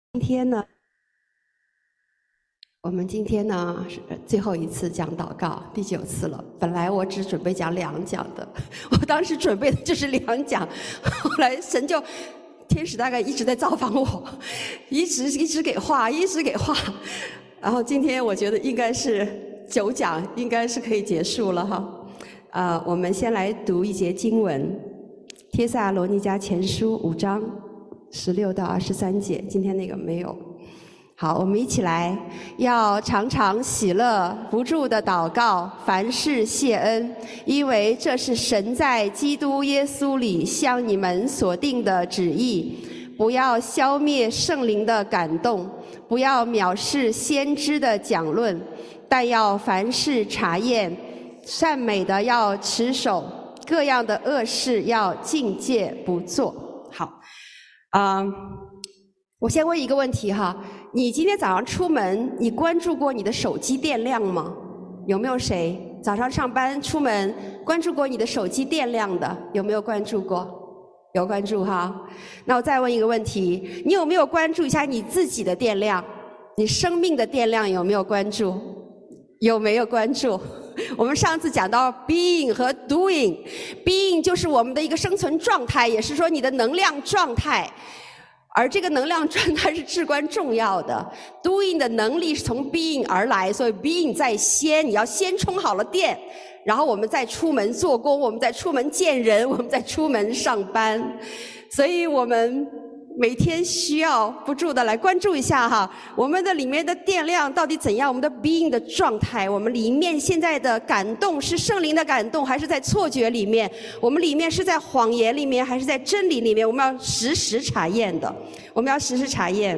今天呢是最后一次讲祷告，第9次了。本来我只准备讲2讲的，我当时准备的就是2讲，后来天使大概一直在造访我，一直给话，然后今天我觉得应该是9讲，应该是可以结束了哈。我们先来读一节经文，帖撒罗尼迦前书5章16到23节，今天那个没有。好，我们一起来，要常常喜乐，不住的祷告，凡事谢恩，因为这是神在基督耶稣里向你们所定的旨意。不要消灭圣灵的感动，不要藐视先知的讲论，但要凡事查验，善美的要持守，各样的恶事要禁戒不做。好，我先问一个问题哈，你今天早上出门，你关注过你的手机电量吗？有没有谁早上上班出门关注过你的手机电量的？有没有关注过？有关注哈。那我再问一个问题，你有没有关注一下你自己的电量？你生命的电量有没有关注？有没有关注？我们上次讲到 being 和 doing，being 就是我们的一个生存状态，也是说你的能量状态。而这个能量状态是至关重要的 ，doing 的能力是从 being 而来，所以 being 在先，你要先充好了电，然后我们再出门做工，我们再出门见人，我们再出门上班，所以我们每天需要不住的来关注一下哈，我们的里面的电量到底怎样，我们的 being 的状态，我们里面现在的感动是圣灵的感动，还是在错觉里面？我们里面是在谎言里面，还是在真理里面？我们要时时查验的，我们要时时查验。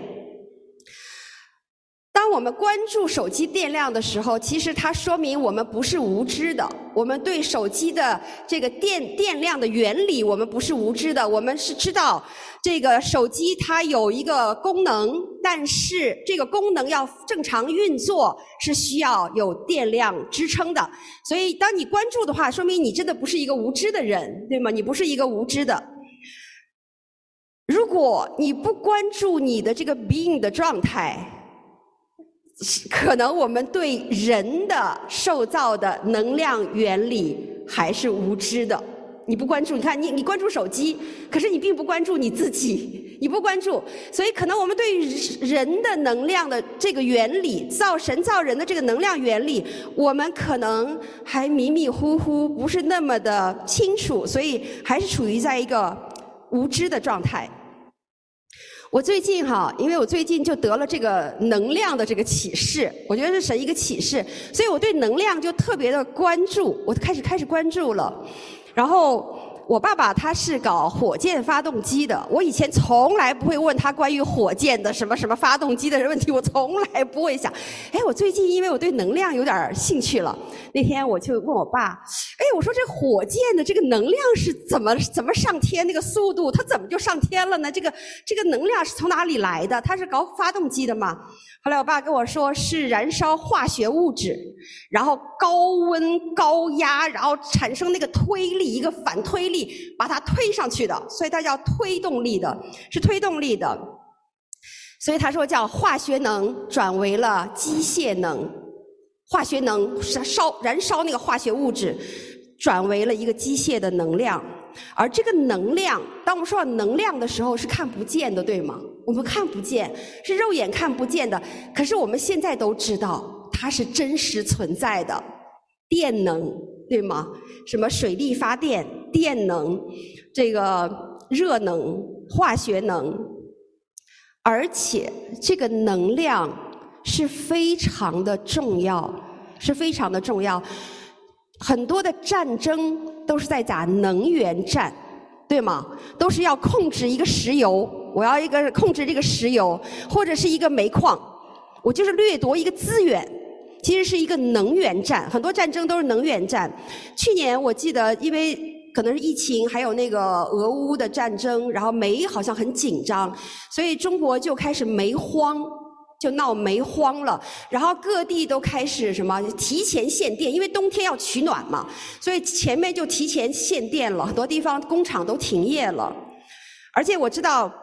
当我们关注手机电量的时候，其实它说明我们不是无知的，我们对手机的这个电量的原理我们不是无知的，我们是知道这个手机它有一个功能，但是这个功能要正常运作是需要有电量支撑的，所以当你关注的话，说明你真的不是一个无知的人，对吗？你不是一个无知的。如果你不关注你的这个 being 的状态，可能我们对人的受造的能量原理还是无知的。你不关注，你看你关注手机，可是你并不关注你自己，你不关注，所以可能我们对人的能量的这个原理，神造人的这个能量原理，我们可能还迷迷糊糊，不是那么的清楚，所以还是处于在一个无知的状态。我最近因为我最近就得了这个能量的这个启示，我觉得是神一个启示，所以我对能量就特别的关注，我开始关注了。然后我爸爸他是搞火箭发动机的，我以前从来不会问他关于火箭的什么发动机的问题，我从来不会想。我最近因为我对能量有点兴趣了，那天我就问我爸，我说这火箭的这个能量是怎么上天，那个速度它怎么就上天了呢？这个能量是从哪里来的？他是搞发动机的嘛？后来我爸跟我说是燃烧化学物质，然后高温高压，然后产生那个推力，一个反推力把它推上去的，所以它叫推动力的，是推动力的。所以他说叫化学能转为了机械能，化学能燃烧那个化学物质转为了一个机械的能量。而这个能量，当我们说到能量的时候是看不见的，对吗？我们看不见，是肉眼看不见的，可是我们现在都知道它是真实存在的。电能，对吗？什么水力发电、电能，这个热能、化学能，而且这个能量是非常的重要，是非常的重要。很多的战争都是在打能源战，对吗？都是要控制一个石油，我要控制这个石油，或者是一个煤矿，我就是掠夺一个资源，其实是一个能源战，很多战争都是能源战。去年我记得，因为可能是疫情，还有那个俄乌的战争，然后煤好像很紧张，所以中国就开始煤荒。就闹煤荒了，然后各地都开始提前限电，因为冬天要取暖嘛，所以前面就提前限电了，很多地方工厂都停业了。而且我知道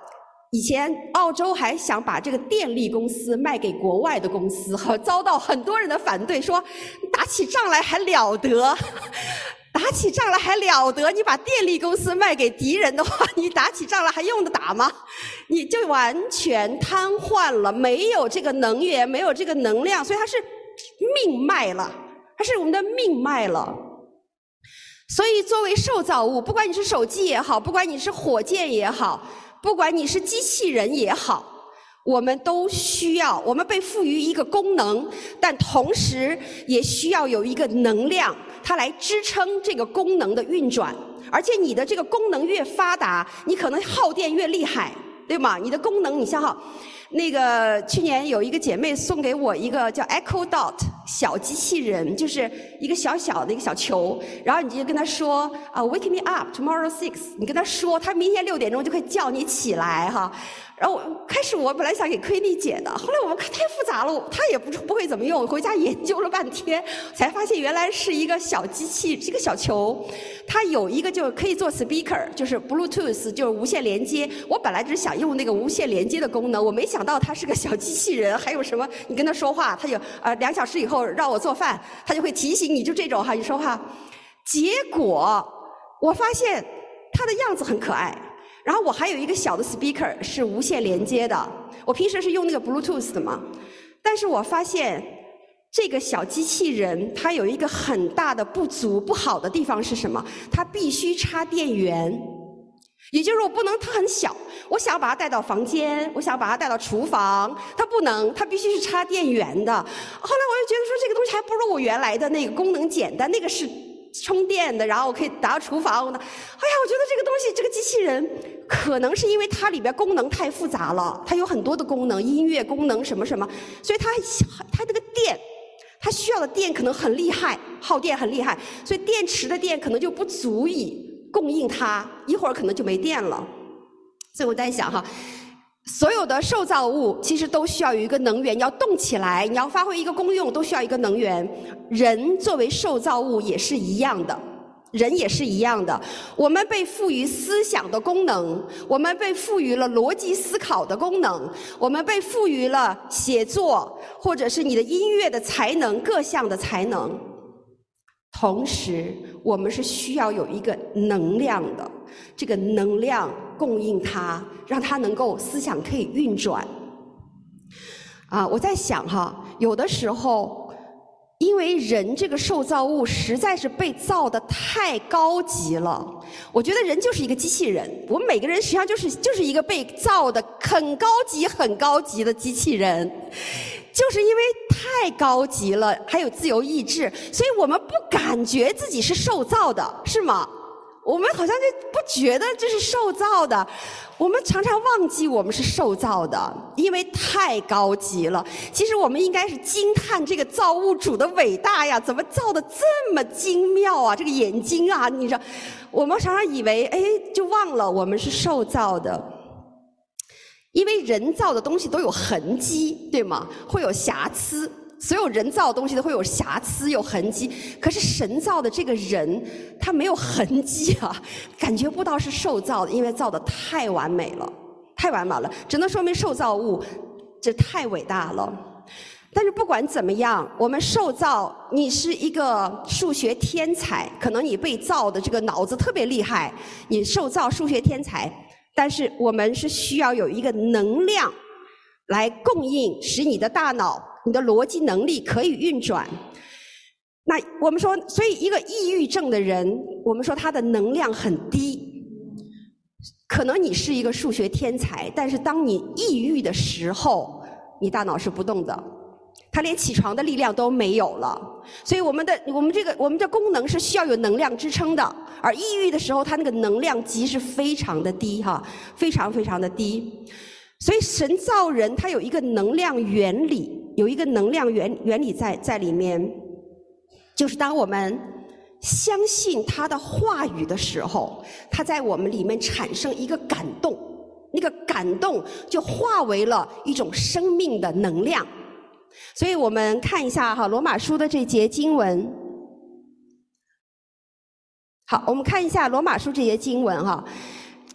以前澳洲还想把这个电力公司卖给国外的公司，遭到很多人的反对，说打起仗来还了得，打起仗来还了得，你把电力公司卖给敌人的话，你打起仗来还用得打吗？你就完全瘫痪了，没有这个能源，没有这个能量，所以它是命脉了，它是我们的命脉了。所以作为受造物，不管你是手机也好，不管你是火箭也好，不管你是机器人也好，我们都需要，我们被赋予一个功能，但同时也需要有一个能量，它来支撑这个功能的运转。而且你的这个功能越发达，你可能耗电越厉害，对吗？你的功能你消耗。那个去年有一个姐妹送给我一个叫 Echo Dot 小机器人，就是一个小小的一个小球，然后你就跟他说Wake me up tomorrow 6， 你跟他说，他明天6点钟就会叫你起来哈。然后开始我本来想给亏丽姐的，后来我们看太复杂了，她也不会怎么用，回家研究了半天，才发现原来是一个小机器，这个小球，它有一个就可以做 speaker， 就是 Bluetooth， 就是无线连接。我本来只是想用那个无线连接的功能，我没想到它是个小机器人，还有什么你跟它说话，它就2小时以后让我做饭，它就会提醒你，就这种哈，你说话。结果我发现它的样子很可爱。然后我还有一个小的 speaker 是无线连接的，我平时是用那个 Bluetooth 的嘛。但是我发现这个小机器人它有一个很大的不足，不好的地方是什么？它必须插电源，也就是我不能，它很小，我想把它带到房间，我想把它带到厨房，它不能，它必须是插电源的。后来我就觉得说这个东西还不如我原来的那个功能简单，那个是充电的，然后我可以打到厨房的。哎呀，我觉得这个东西，这个机器人可能是因为它里边功能太复杂了，它有很多的功能，音乐功能什么什么，所以它这个电，它需要的电可能很厉害，耗电很厉害，所以电池的电可能就不足以供应它，一会儿可能就没电了。所以我在想哈，所有的受造物其实都需要有一个能源，要动起来，你要发挥一个功用，都需要一个能源。人作为受造物也是一样的，人也是一样的。我们被赋予思想的功能，我们被赋予了逻辑思考的功能，我们被赋予了写作或者是你的音乐的才能，各项的才能。同时我们是需要有一个能量的，这个能量供应它，让它能够思想可以运转。我在想哈，有的时候因为人这个受造物实在是被造得太高级了，我觉得人就是一个机器人，我们每个人实际上就是一个被造的很高级很高级的机器人。就是因为太高级了，还有自由意志，所以我们不感觉自己是受造的，是吗？我们好像就不觉得这是受造的，我们常常忘记我们是受造的，因为太高级了。其实我们应该是惊叹这个造物主的伟大呀，怎么造的这么精妙啊，这个眼睛啊，你知道，我们常常以为就忘了我们是受造的。因为人造的东西都有痕迹，对吗？会有瑕疵，所有人造的东西都会有瑕疵有痕迹，可是神造的这个人他没有痕迹啊，感觉不到是受造的，因为造的太完美了，太完美了，只能说明受造物这太伟大了。但是不管怎么样，我们受造，你是一个数学天才，可能你被造的这个脑子特别厉害，你受造数学天才，但是我们是需要有一个能量来供应，使你的大脑、你的逻辑能力可以运转。那我们说，所以一个抑郁症的人，我们说他的能量很低。可能你是一个数学天才，但是当你抑郁的时候，你大脑是不动的，他连起床的力量都没有了。所以我们的功能是需要有能量支撑的，而抑郁的时候，它那个能量级是非常的低哈，非常非常的低。所以神造人，它有一个能量原理，有一个能量原理在里面，就是当我们相信他的话语的时候，他在我们里面产生一个感动，那个感动就化为了一种生命的能量。所以我们看一下哈，罗马书的这节经文。好，我们看一下罗马书这节经文哈。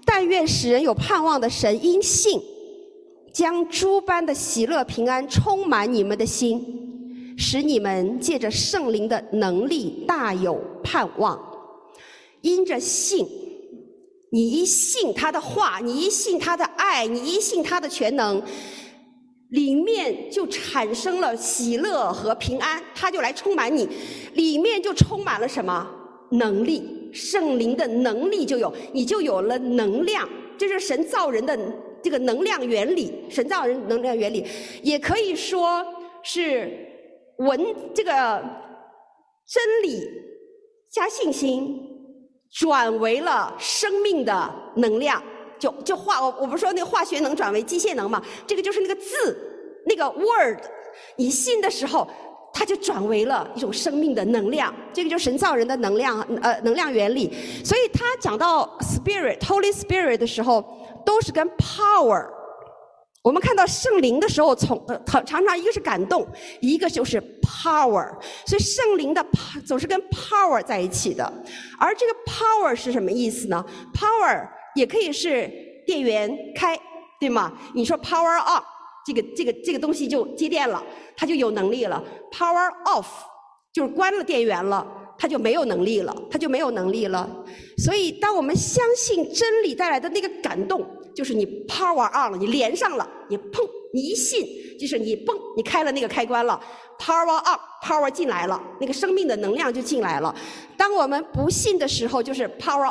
但愿使人有盼望的神，因信将诸般的喜乐平安充满你们的心，使你们借着圣灵的能力大有盼望。因着信，你一信他的话，你一信他的爱，你一信他的全能，里面就产生了喜乐和平安，他就来充满你，里面就充满了什么？能力，圣灵的能力就有，你就有了能量。这是神造人的这个能量原理，神造人能量原理，也可以说是这个真理加信心转为了生命的能量。就我不是说那个化学能转为机械能嘛？这个就是那个字，那个 word， 你信的时候，它就转为了一种生命的能量。这个就是神造人的能量原理。所以他讲到 Holy Spirit 的时候，都是跟 power。我们看到圣灵的时候，常常一个是感动，一个就是 power。所以圣灵的总是跟 power 在一起的。而这个 power 是什么意思呢？ power 也可以是电源开，对吗？你说 power on， 这个东西就接电了，它就有能力了。power off 就是关了电源了，它就没有能力了。所以当我们相信真理带来的那个感动，就是你 power on 了，你连上了，你砰，你一信，就是你砰，你开了那个开关了， power up， power 进来了，那个生命的能量就进来了。当我们不信的时候，就是 power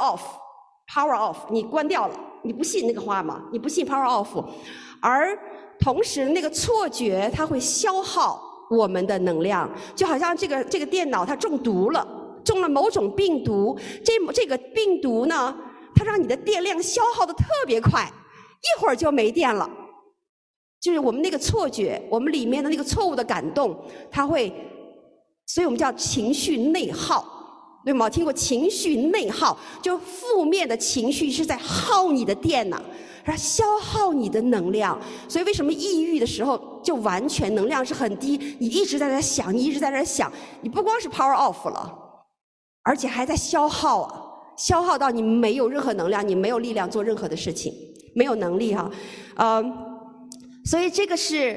off， 你关掉了，你不信那个话嘛，你不信 power off。而同时那个错觉它会消耗我们的能量，就好像这个电脑它中毒了，中了某种病毒，这个病毒呢，它让你的电量消耗的特别快，一会儿就没电了。就是我们那个错觉，我们里面的那个错误的感动，它会，所以我们叫情绪内耗，对吗？听过情绪内耗，就负面的情绪是在耗你的电呢，然后消耗你的能量。所以为什么抑郁的时候就完全能量是很低？你一直在那想，你不光是 power off 了，而且还在消耗到你没有任何能量，你没有力量做任何的事情，没有能力哈。所以这个是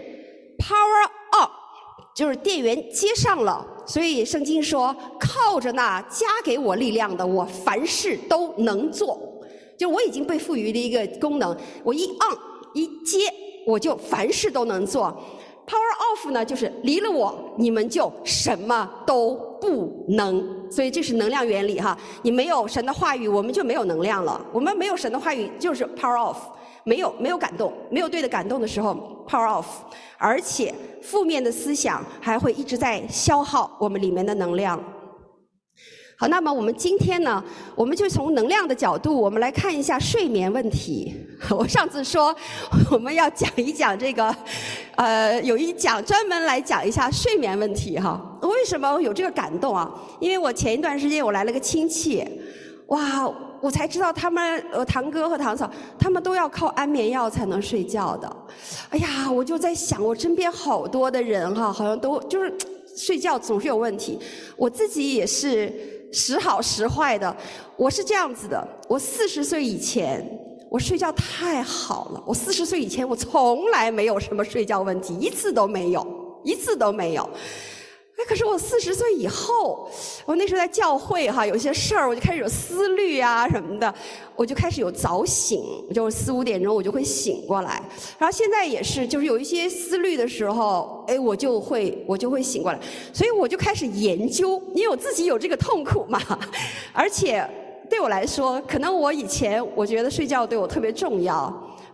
power up， 就是电源接上了。所以圣经说，靠着那加给我力量的，我凡事都能做。就我已经被赋予的一个功能，我一 on 一接，我就凡事都能做。power off 呢，就是离了我，你们就什么都不能。所以这是能量原理哈。你没有神的话语，我们就没有能量了。我们没有神的话语，就是 power off， 没有感动，没有对的感动的时候 power off。而且负面的思想还会一直在消耗我们里面的能量。好，那么我们今天呢，我们就从能量的角度，我们来看一下睡眠问题。我上次说我们要讲一讲这个，有一讲专门来讲一下睡眠问题哈。为什么有这个感动啊？因为我前一段时间我来了个亲戚，哇，我才知道他们堂哥和堂嫂他们都要靠安眠药才能睡觉的。哎呀，我就在想，我身边好多的人哈，好像都就是睡觉总是有问题。我自己也是时好时坏的。我是这样子的，我40岁以前我睡觉太好了，我40岁以前我从来没有什么睡觉问题，一次都没有。可是我40岁以后，我那时候在教会哈，有些事儿我就开始有思虑啊什么的，我就开始有早醒，就4、5点钟我就会醒过来。然后现在也是，就是有一些思虑的时候，我就会醒过来。所以我就开始研究，因为我自己有这个痛苦嘛，而且对我来说，可能我以前我觉得睡觉对我特别重要，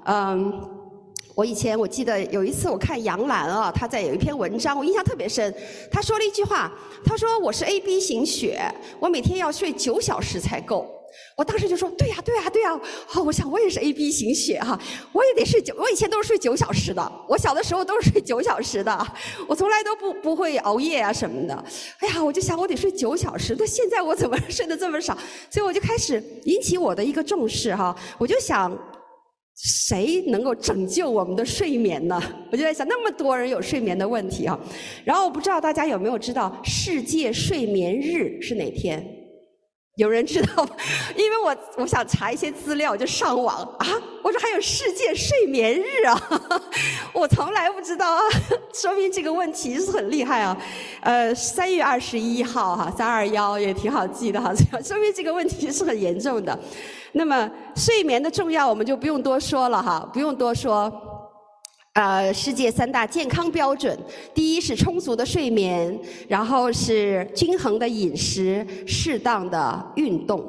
我记得有一次我看杨澜啊，她在有一篇文章，我印象特别深。她说了一句话，她说我是 AB 型血，我每天要睡9小时才够。我当时就说对呀。我想我也是 AB 型血哈，我也得睡我以前都是睡9小时的，我小的时候都是睡9小时的，我从来都不会熬夜啊什么的。哎呀，我就想我得睡9小时，那现在我怎么睡得这么少？所以我就开始引起我的一个重视哈，我就想，谁能够拯救我们的睡眠呢？我就在想，那么多人有睡眠的问题啊。然后我不知道大家有没有知道世界睡眠日是哪天？ 有人知道吗？因为我想查一些资料，就上网啊，我说还有世界睡眠日啊，我从来不知道啊，说明这个问题是很厉害啊。3月21号哈，321也挺好记的哈，说明这个问题是很严重的。那么睡眠的重要我们就不用多说了哈，不用多说。世界3大健康标准，第一是充足的睡眠，然后是均衡的饮食，适当的运动。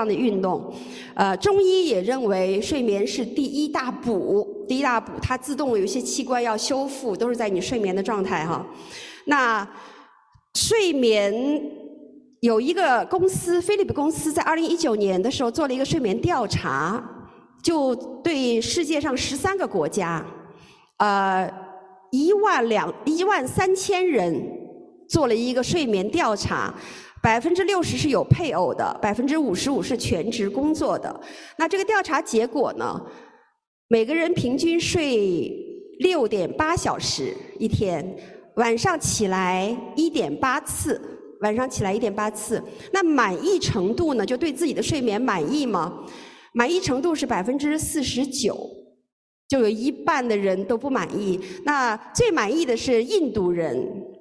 中医也认为睡眠是第一大补，它自动有一些器官要修复，都是在你睡眠的状态哈。那睡眠有一个公司，菲利普公司在2019年的时候做了一个睡眠调查，就对世界上13个国家。13000人做了一个睡眠调查，60%是有配偶的，55%是全职工作的。那这个调查结果呢，每个人平均睡6.8小时一天，晚上起来1.8次。那满意程度呢，就对自己的睡眠满意吗？满意程度是49%。就有1半的人都不满意，那最满意的是印度人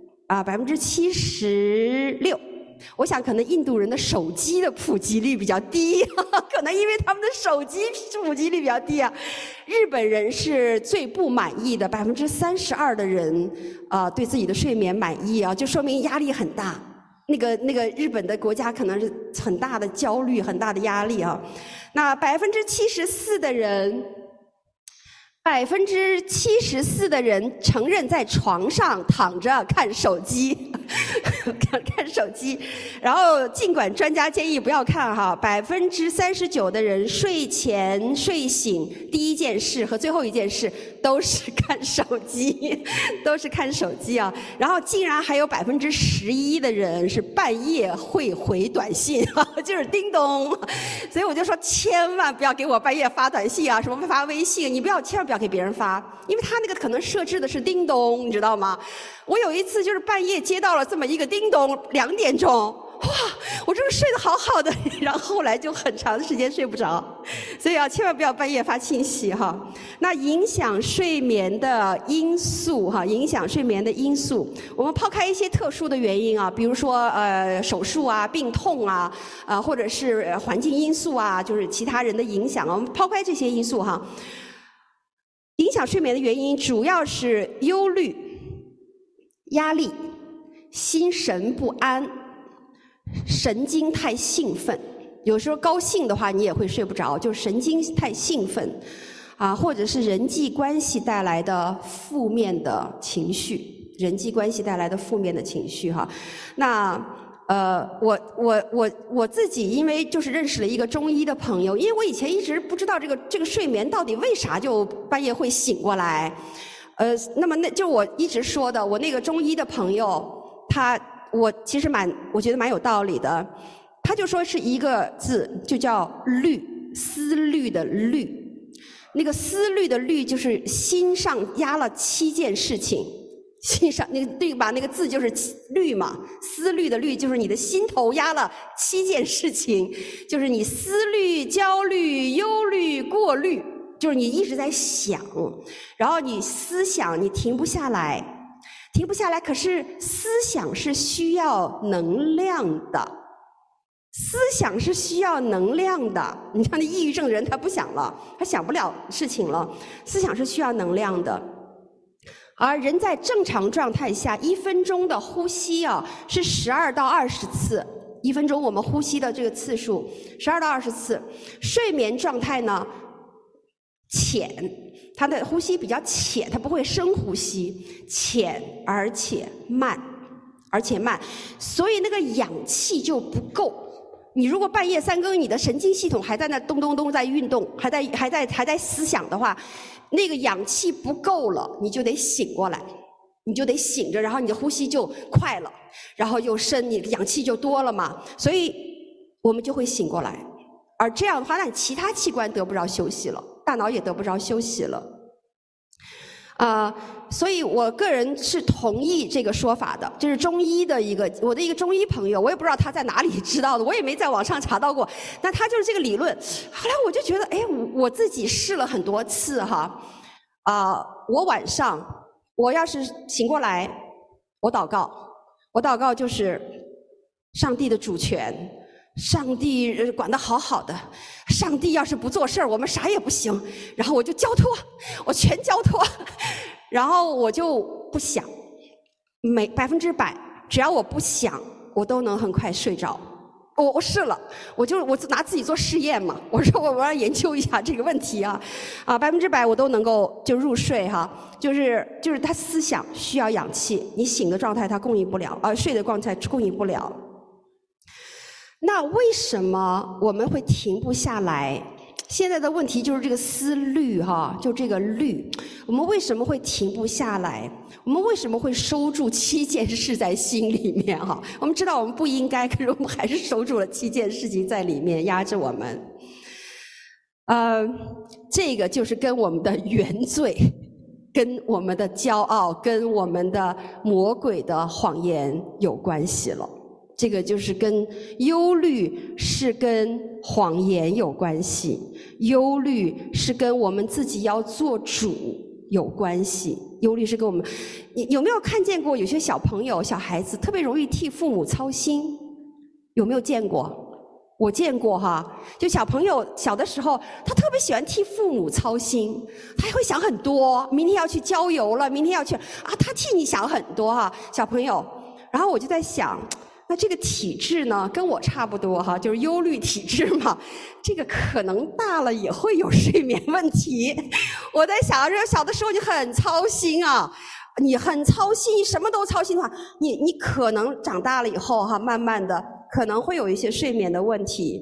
，76%。我想可能印度人的手机的普及率比较低，可能因为他们的手机普及率比较低啊。日本人是最不满意的，32%的人对自己的睡眠满意啊，就说明压力很大。那个日本的国家可能是很大的焦虑、很大的压力啊。那74%的人承认在床上躺着看手机，看手机。然后尽管专家建议不要看哈，39%的人睡前睡醒第一件事和最后一件事都是看手机，啊。然后竟然还有11%的人是半夜会回短信，就是叮咚。所以我就说千万不要给我半夜发短信啊，什么发微信，你千万不要给别人发，因为他那个可能设置的是叮咚，你知道吗？我有一次就是半夜接到了这么一个叮咚，2点钟，哇，我这个睡得好好的，然后后来就很长时间睡不着，所以千万不要半夜发信息哈。那影响睡眠的因素，我们抛开一些特殊的原因啊，比如说手术啊、病痛啊，或者是环境因素啊，就是其他人的影响啊，我们抛开这些因素哈。影响睡眠的原因主要是忧虑、压力、心神不安、神经太兴奋。有时候高兴的话你也会睡不着，就是神经太兴奋或者是人际关系带来的负面的情绪哈。那我自己因为就是认识了一个中医的朋友，因为我以前一直不知道这个睡眠到底为啥就半夜会醒过来。那么就我一直说的，我那个中医的朋友，我其实我觉得蛮有道理的。他就说是一个字，就叫虑，思虑的虑。那个思虑的虑就是心上压了7件事情。心上那个字就是虑嘛，思虑的虑就是你的心头压了7件事情，就是你思虑、焦虑、忧虑、过虑，就是你一直在想，然后你思想你停不下来。可是思想是需要能量的，你像那抑郁症人他不想了，他想不了事情了，思想是需要能量的。而人在正常状态下，1分钟的呼吸是12到20次，1分钟我们呼吸的这个次数12到20次。睡眠状态呢浅，他的呼吸比较浅，他不会深呼吸，浅而且慢，所以那个氧气就不够。你如果半夜3更，你的神经系统还在那咚咚咚在运动，还在思想的话，那个氧气不够了，你就得醒过来，你就得醒着，然后你的呼吸就快了，然后又深，你的氧气就多了嘛，所以我们就会醒过来。而这样的话，那你其他器官得不着休息了，大脑也得不着休息了。 所以我个人是同意这个说法的。这是中医的我的一个中医朋友，我也不知道他在哪里知道的，我也没在网上查到过。但他就是这个理论。后来我就觉得，哎，我自己试了很多次哈。我晚上我要是醒过来，我祷告就是上帝的主权。上帝管得好好的，上帝要是不做事儿，我们啥也不行。然后我就交托，我全交托，然后我就不想，100%，只要我不想，我都能很快睡着。我试了，我拿自己做试验嘛。我说我要研究一下这个问题啊，100%我都能够就入睡哈。就是他思想需要氧气，你醒的状态它供应不了，睡的状态供应不了。那为什么我们会停不下来？现在的问题就是这个思虑哈，就这个虑，我们为什么会停不下来？我们为什么会收住7件事在心里面哈？我们知道我们不应该，可是我们还是收住了7件事情在里面压着我们。这个就是跟我们的原罪、跟我们的骄傲、跟我们的魔鬼的谎言有关系了。这个就是跟忧虑是跟谎言有关系，忧虑是跟我们自己要做主有关系，忧虑是跟我们。你有没有看见过有些小朋友、小孩子特别容易替父母操心？有没有见过？我见过哈，就小朋友小的时候，他特别喜欢替父母操心，他会想很多，明天要去郊游了，明天要去他替你想很多哈，小朋友。然后我就在想，那这个体质呢，跟我差不多哈，就是忧虑体质嘛。这个可能大了也会有睡眠问题。我在想，小的时候你很操心啊，你很操心，什么都操心的话，你可能长大了以后哈，慢慢的可能会有一些睡眠的问题。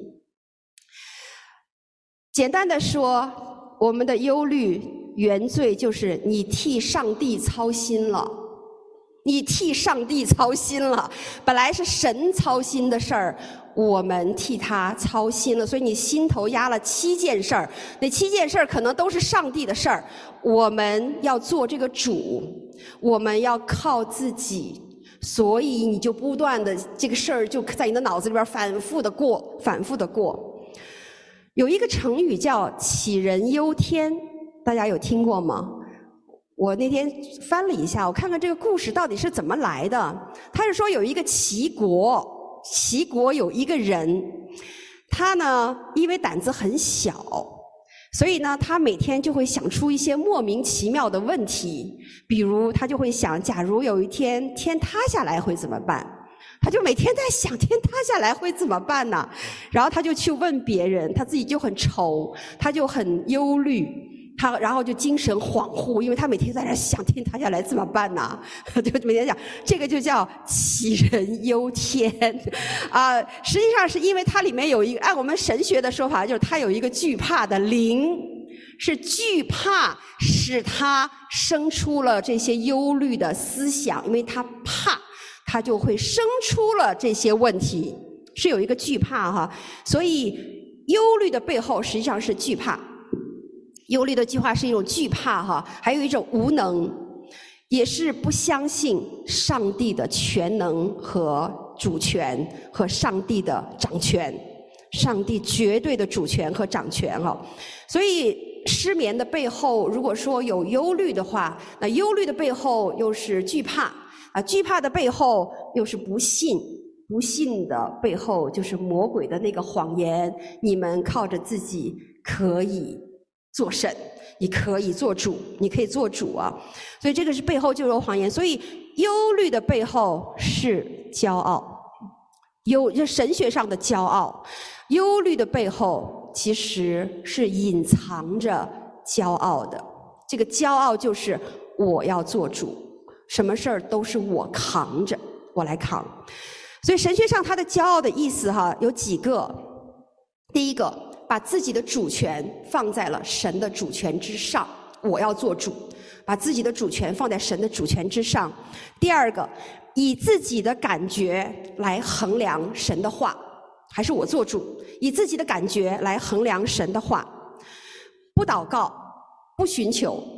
简单的说，我们的忧虑原罪就是你替上帝操心了。你替上帝操心了，本来是神操心的事儿，我们替他操心了，所以你心头压了7件事儿，那7件事儿可能都是上帝的事儿，我们要做这个主，我们要靠自己，所以你就不断的这个事儿就在你的脑子里边反复的过。有一个成语叫杞人忧天，大家有听过吗？我那天翻了一下，我看看这个故事到底是怎么来的。他是说有一个齐国有一个人，他呢因为胆子很小，所以呢他每天就会想出一些莫名其妙的问题，比如他就会想，假如有一天天塌下来会怎么办？他就每天在想天塌下来会怎么办呢？然后他就去问别人，他自己就很愁，他就很忧虑。然后就精神恍惚，因为他每天在那想天塌下来怎么办呢？就每天讲，这个就叫杞人忧天实际上是因为它里面有一个，按我们神学的说法，就是它有一个惧怕的灵，是惧怕使他生出了这些忧虑的思想，因为他怕，他就会生出了这些问题，是有一个惧怕哈。所以忧虑的背后实际上是惧怕。忧虑的计划是一种惧怕哈，还有一种无能，也是不相信上帝的全能和主权和上帝的掌权，上帝绝对的主权和掌权所以失眠的背后，如果说有忧虑的话，那忧虑的背后又是惧怕惧怕的背后又是不信，不信的背后就是魔鬼的那个谎言，你们靠着自己可以做神，你可以做主，你可以做主所以这个是背后就有谎言。所以忧虑的背后是骄傲，神学上的骄傲。忧虑的背后其实是隐藏着骄傲的，这个骄傲就是我要做主，什么事儿都是我扛着，我来扛。所以神学上它的骄傲的意思有几个。第一个，把自己的主权放在了神的主权之上，我要做主，把自己的主权放在神的主权之上。第二个，以自己的感觉来衡量神的话，还是我做主，以自己的感觉来衡量神的话。不祷告，不寻求，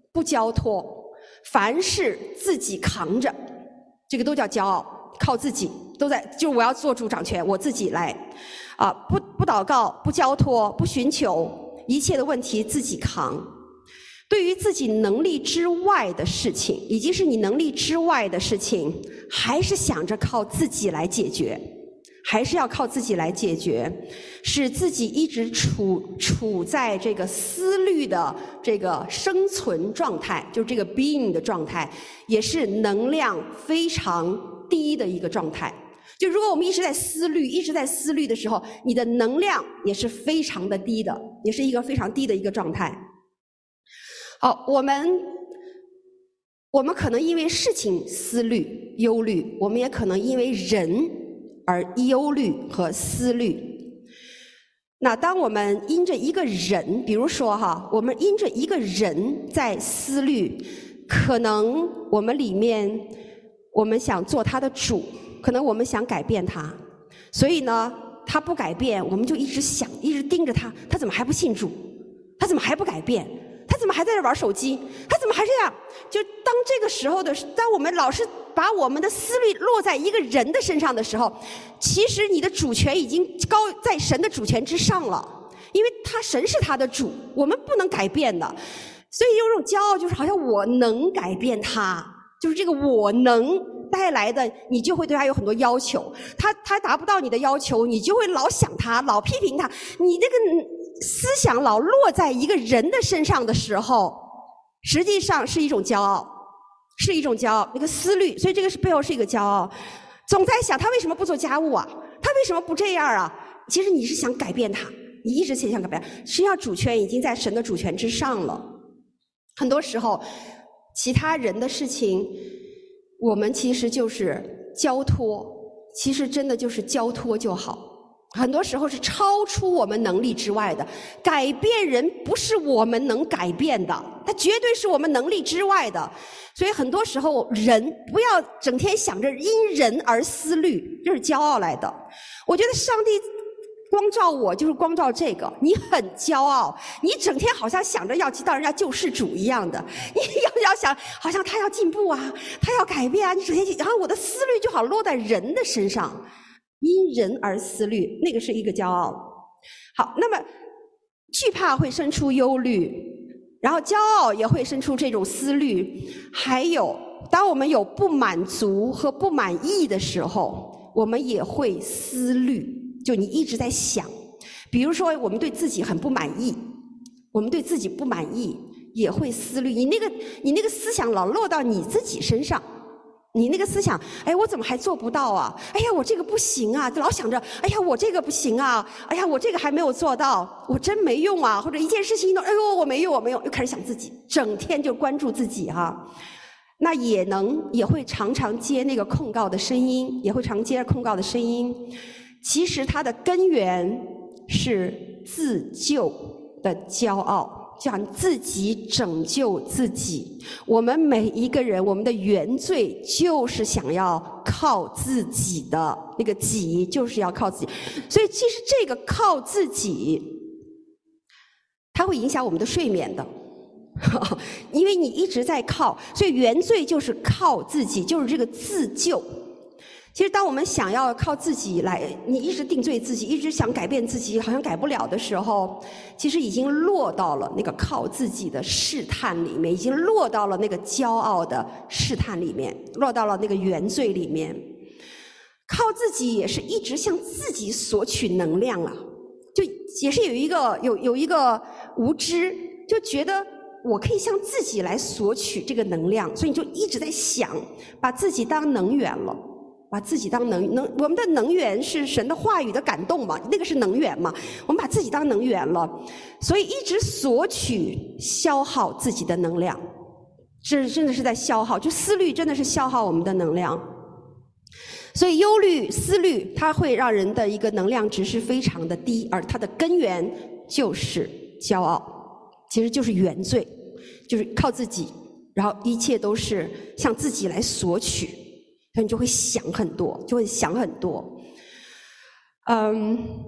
不交托，凡事自己扛着，这个都叫骄傲，靠自己，都在就是我要做主掌权，我自己来不祷告，不交托，不寻求，一切的问题自己扛。对于自己能力之外的事情，已经是你能力之外的事情，还是想着靠自己来解决，还是要靠自己来解决，使自己一直处在这个思虑的这个生存状态，就是这个 being 的状态，也是能量非常低的一个状态。就如果我们一直在思虑的时候，你的能量也是非常的低的，也是一个非常低的一个状态。好，我们可能因为事情思虑忧虑，我们也可能因为人而忧虑和思虑。那当我们因着一个人，比如说我们因着一个人在思虑，可能我们里面我们想做他的主，可能我们想改变他，所以呢他不改变，我们就一直想，一直盯着他，他怎么还不信主？他怎么还不改变？他怎么还在这玩手机？他怎么还这样？就当这个时候当我们老是把我们的思虑落在一个人的身上的时候，其实你的主权已经高在神的主权之上了，因为神是他的主，我们不能改变的。所以有一种骄傲，就是好像我能改变他，就是这个我能带来的，你就会对他有很多要求，他达不到你的要求，你就会老想他，老批评他，你这个思想老落在一个人的身上的时候，实际上是一种骄傲，是一种骄傲，一个思虑。所以这个背后是一个骄傲，总在想他为什么不做家务啊，他为什么不这样啊？其实你是想改变他，你一直想改变他，实际上主权已经在神的主权之上了。很多时候其他人的事情我们其实就是交托，其实真的就是交托就好。很多时候是超出我们能力之外的，改变人不是我们能改变的，它绝对是我们能力之外的。所以很多时候人不要整天想着因人而思虑，这是骄傲来的。我觉得上帝光照我就是光照这个，你很骄傲，你整天好像想着要当人家救世主一样的，你要想好像他要进步啊，他要改变啊，你整天然后我的思虑就好落在人的身上，因人而思虑，那个是一个骄傲。好，那么惧怕会生出忧虑，然后骄傲也会生出这种思虑，还有当我们有不满足和不满意的时候，我们也会思虑，就你一直在想，比如说我们对自己很不满意，我们对自己不满意也会思虑，你那个思想老落到你自己身上，你那个思想，哎，我怎么还做不到啊？哎呀，我这个不行啊！老想着，哎呀，我这个不行啊！哎呀，我这个还没有做到，我真没用啊！或者一件事情都，哎呦，我没用，又开始想自己，整天就关注自己那也会常常接那个控告的声音，也会常接控告的声音。其实它的根源是自救的骄傲，想自己拯救自己。我们每一个人，我们的原罪就是想要靠自己的，那个己就是要靠自己。所以其实这个靠自己，它会影响我们的睡眠的。因为你一直在靠，所以原罪就是靠自己，就是这个自救。其实当我们想要靠自己来，你一直定罪自己，一直想改变自己，好像改不了的时候，其实已经落到了那个靠自己的试探里面，已经落到了那个骄傲的试探里面，落到了那个原罪里面。靠自己也是一直向自己索取能量就也是有一个无知，就觉得我可以向自己来索取这个能量，所以你就一直在想，把自己当能源了，把自己当我们的能源是神的话语的感动嘛，那个是能源嘛，我们把自己当能源了，所以一直索取消耗自己的能量，这真的是在消耗，就思虑真的是消耗我们的能量。所以忧虑、思虑，它会让人的一个能量值是非常的低，而它的根源就是骄傲，其实就是原罪，就是靠自己，然后一切都是向自己来索取，所以你就会想很多，就会想很多。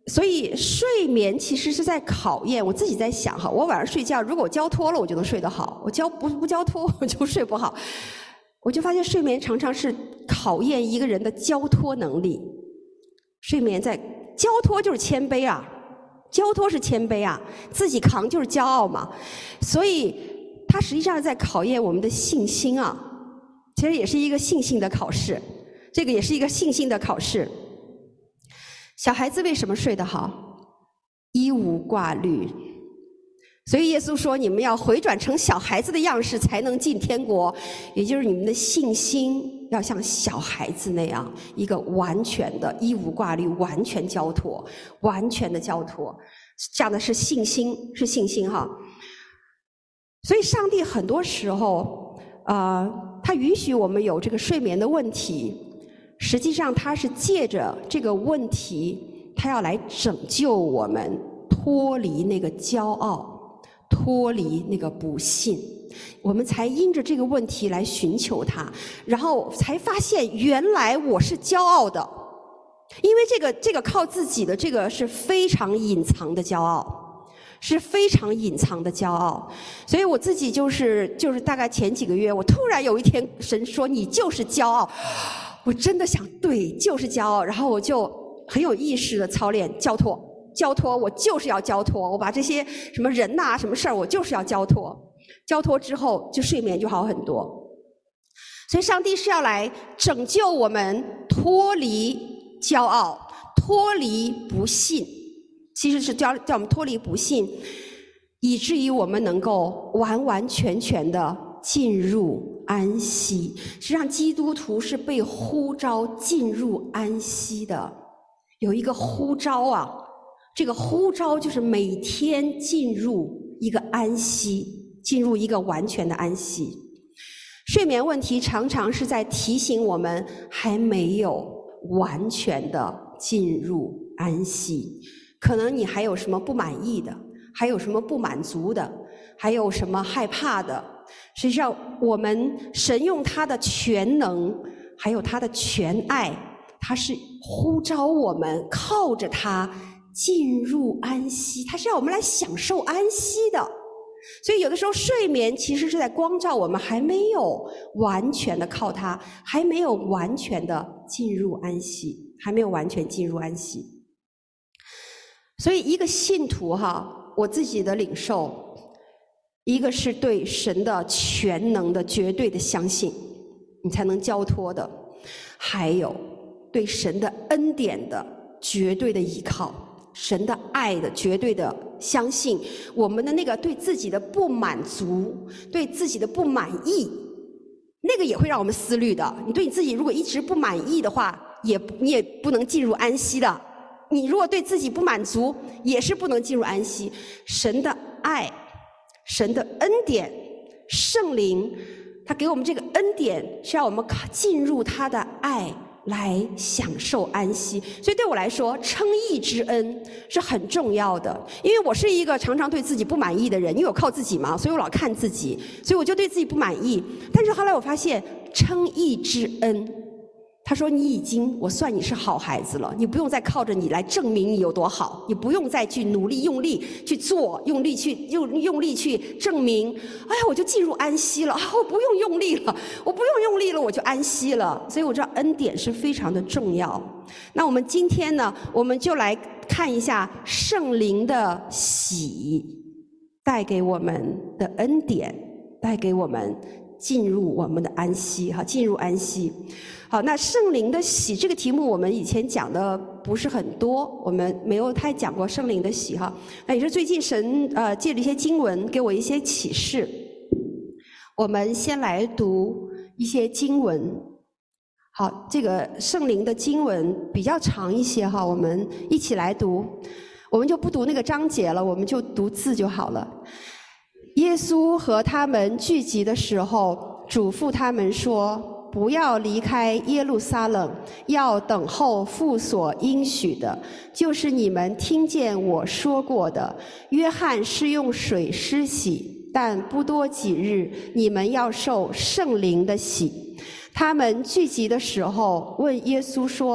所以睡眠其实是在考验，我自己在想哈，我晚上睡觉，如果我交托了，我就能睡得好；我不交托，我就睡不好。我就发现睡眠常常是考验一个人的交托能力。睡眠在交托就是谦卑啊，交托是谦卑啊，自己扛就是骄傲嘛。所以它实际上是在考验我们的信心啊，其实也是一个信心的考试，这个也是一个信心的考试。小孩子为什么睡得好？一无挂虑。所以耶稣说，你们要回转成小孩子的样式才能进天国，也就是你们的信心要像小孩子那样，一个完全的一无挂虑，完全交托，完全的交托，这样的是信心，是信心哈。所以上帝很多时候他允许我们有这个睡眠的问题，实际上他是借着这个问题，他要来拯救我们脱离那个骄傲，脱离那个不信，我们才因着这个问题来寻求他，然后才发现原来我是骄傲的，因为这个靠自己的这个是非常隐藏的骄傲，是非常隐藏的骄傲。所以我自己就是大概前几个月，我突然有一天神说你就是骄傲，我真的想对，就是骄傲，然后我就很有意识的操练交托，我就是要交托，我把这些什么人呐、什么事儿，我就是要交托。交托之后，就睡眠就好很多。所以上帝是要来拯救我们脱离骄傲，脱离不信，其实是叫我们脱离不信，以至于我们能够完完全全的进入安息。实际上基督徒是被呼召进入安息的，有一个呼召啊，这个呼召就是每天进入一个安息，进入一个完全的安息。睡眠问题常常是在提醒我们还没有完全的进入安息，可能你还有什么不满意的，还有什么不满足的，还有什么害怕的。实际上我们神用他的全能还有他的全爱，他是呼召我们靠着他进入安息，他是要我们来享受安息的。所以有的时候睡眠其实是在光照我们还没有完全的靠他，还没有完全的进入安息，还没有完全进入安息。所以一个信徒哈，我自己的领受，一个是对神的全能的绝对的相信，你才能交托的，还有对神的恩典的绝对的依靠，神的爱的绝对的相信。我们的那个对自己的不满足，对自己的不满意，那个也会让我们思虑的。你对你自己如果一直不满意的话，你也不能进入安息的。你如果对自己不满足，也是不能进入安息。神的爱，神的恩典，圣灵，他给我们这个恩典，是让我们进入他的爱来享受安息。所以对我来说，称义之恩是很重要的。因为我是一个常常对自己不满意的人，因为我靠自己嘛，所以我老看自己，所以我就对自己不满意。但是后来我发现称义之恩，他说我算你是好孩子了，你不用再靠着你来证明你有多好，你不用再去努力用力去做，用力去证明。哎呀，我就进入安息了，我不用用力了，我就安息了。所以我知道恩典是非常的重要。那我们今天呢，我们就来看一下圣灵的喜带给我们的恩典，带给我们进入我们的安息，进入安息。好，那圣灵的喜这个题目我们以前讲的不是很多，我们没有太讲过圣灵的喜哈。那也是最近神借了一些经文给我一些启示。我们先来读一些经文。好，这个圣灵的经文比较长一些哈，我们一起来读。我们就不读那个章节了，我们就读字就好了。耶稣和他们聚集的时候，嘱咐他们说，不要离开耶路撒冷，要等候父所应许的，就是你们听见我说过的。约翰是用水施洗，但不多几日，你们要受圣灵的洗。他们聚集的时候，问耶稣说，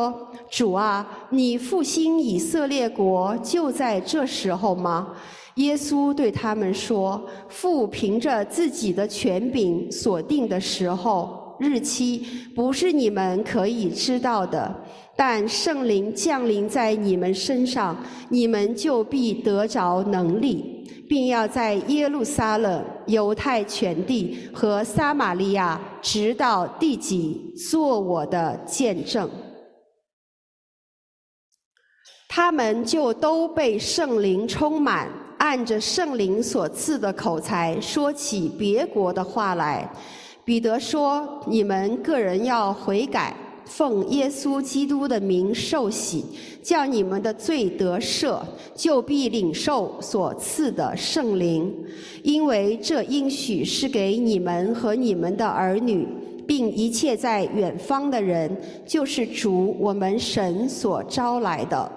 主啊，你复兴以色列国就在这时候吗？耶稣对他们说，父凭着自己的权柄所定的时候日期，不是你们可以知道的，但圣灵降临在你们身上，你们就必得着能力，并要在耶路撒冷、犹太全地和撒玛利亚直到地极做我的见证。他们就都被圣灵充满，按着圣灵所赐的口才说起别国的话来。彼得说，你们个人要悔改，奉耶稣基督的名受洗，叫你们的罪得赦，就必领受所赐的圣灵。因为这应许是给你们和你们的儿女，并一切在远方的人，就是主我们神所招来的。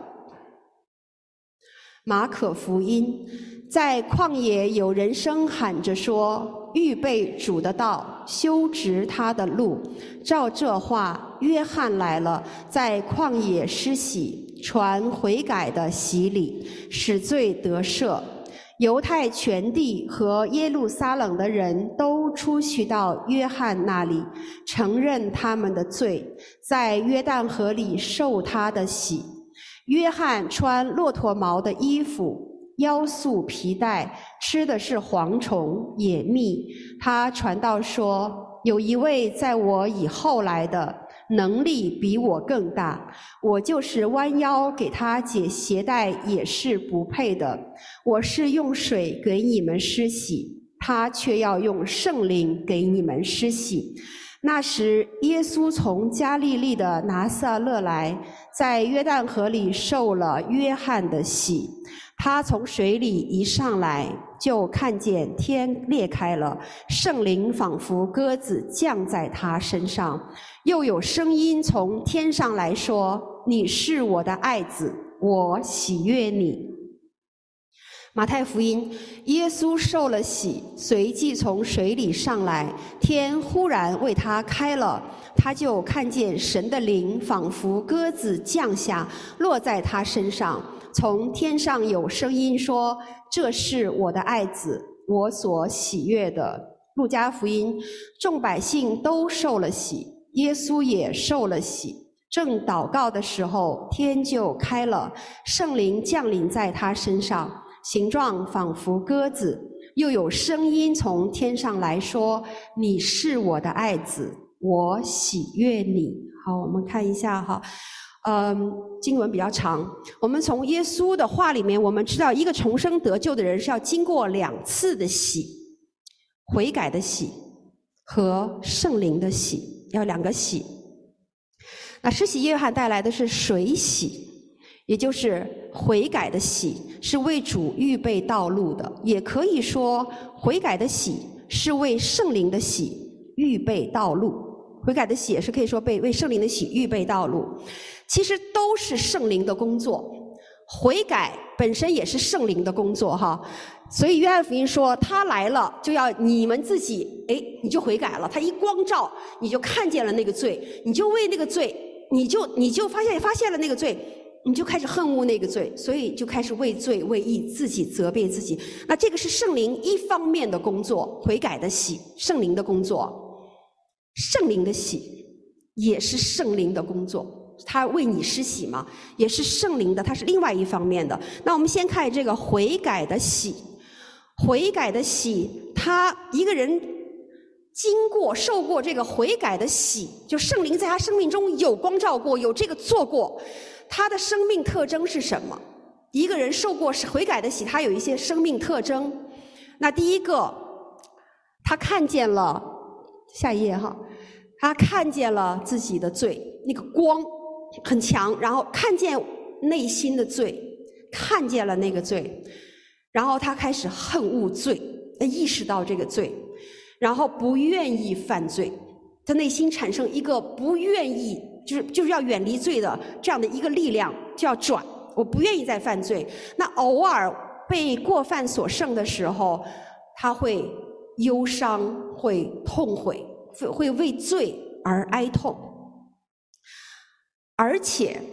马可福音，在旷野有人声喊着说，预备主的道，修直他的路。照这话，约翰来了，在旷野施洗，传悔改的洗礼，使罪得赦。犹太全地和耶路撒冷的人都出去到约翰那里，承认他们的罪，在约旦河里受他的洗。约翰穿骆驼毛的衣服，腰束皮带，吃的是蝗虫野蜜。他传道说，有一位在我以后来的，能力比我更大，我就是弯腰给他解鞋带也是不配的。我是用水给你们施洗，他却要用圣灵给你们施洗。那时耶稣从加利利的拿撒勒来，在约旦河里受了约翰的洗。他从水里一上来，就看见天裂开了，圣灵仿佛鸽子降在他身上，又有声音从天上来说，你是我的爱子，我喜悦你。马太福音，耶稣受了洗，随即从水里上来，天忽然为他开了，他就看见神的灵仿佛鸽子降下，落在他身上。从天上有声音说，这是我的爱子，我所喜悦的。路加福音，众百姓都受了洗，耶稣也受了洗。正祷告的时候，天就开了，圣灵降临在他身上，形状仿佛鸽子，又有声音从天上来说，你是我的爱子，我喜悦你。好，我们看一下哈，经文比较长。我们从耶稣的话里面，我们知道一个重生得救的人是要经过2次的洗，悔改的洗和圣灵的洗，要2个洗。那施洗约翰带来的是水洗，也就是悔改的洗，是为主预备道路的。也可以说悔改的洗是为圣灵的洗预备道路，悔改的洗也是可以说为圣灵的洗预备道路。其实都是圣灵的工作，悔改本身也是圣灵的工作哈。所以约翰福音说，他来了就要你们自己你就悔改了，他一光照你就看见了那个罪，你就为那个罪，你就发现了那个罪，你就开始恨恶那个罪，所以就开始为罪为义自己责备自己。那这个是圣灵一方面的工作，悔改的洗，圣灵的工作。圣灵的洗也是圣灵的工作，他为你施洗嘛，也是圣灵的，它是另外一方面的。那我们先看这个悔改的洗。悔改的洗，他一个人受过这个悔改的洗，就圣灵在他生命中有光照过，有这个做过，他的生命特征是什么？一个人受过悔改的洗，他有一些生命特征。那第一个，他看见了，下一页哈，他看见了自己的罪，那个光很强，然后看见内心的罪，看见了那个罪，然后他开始恨恶罪，意识到这个罪，然后不愿意犯罪，他内心产生一个不愿意，就是要远离罪的这样的一个力量，就要转，我不愿意再犯罪。那偶尔被过犯所胜的时候，他会忧伤，会痛悔，会为罪而哀痛。而且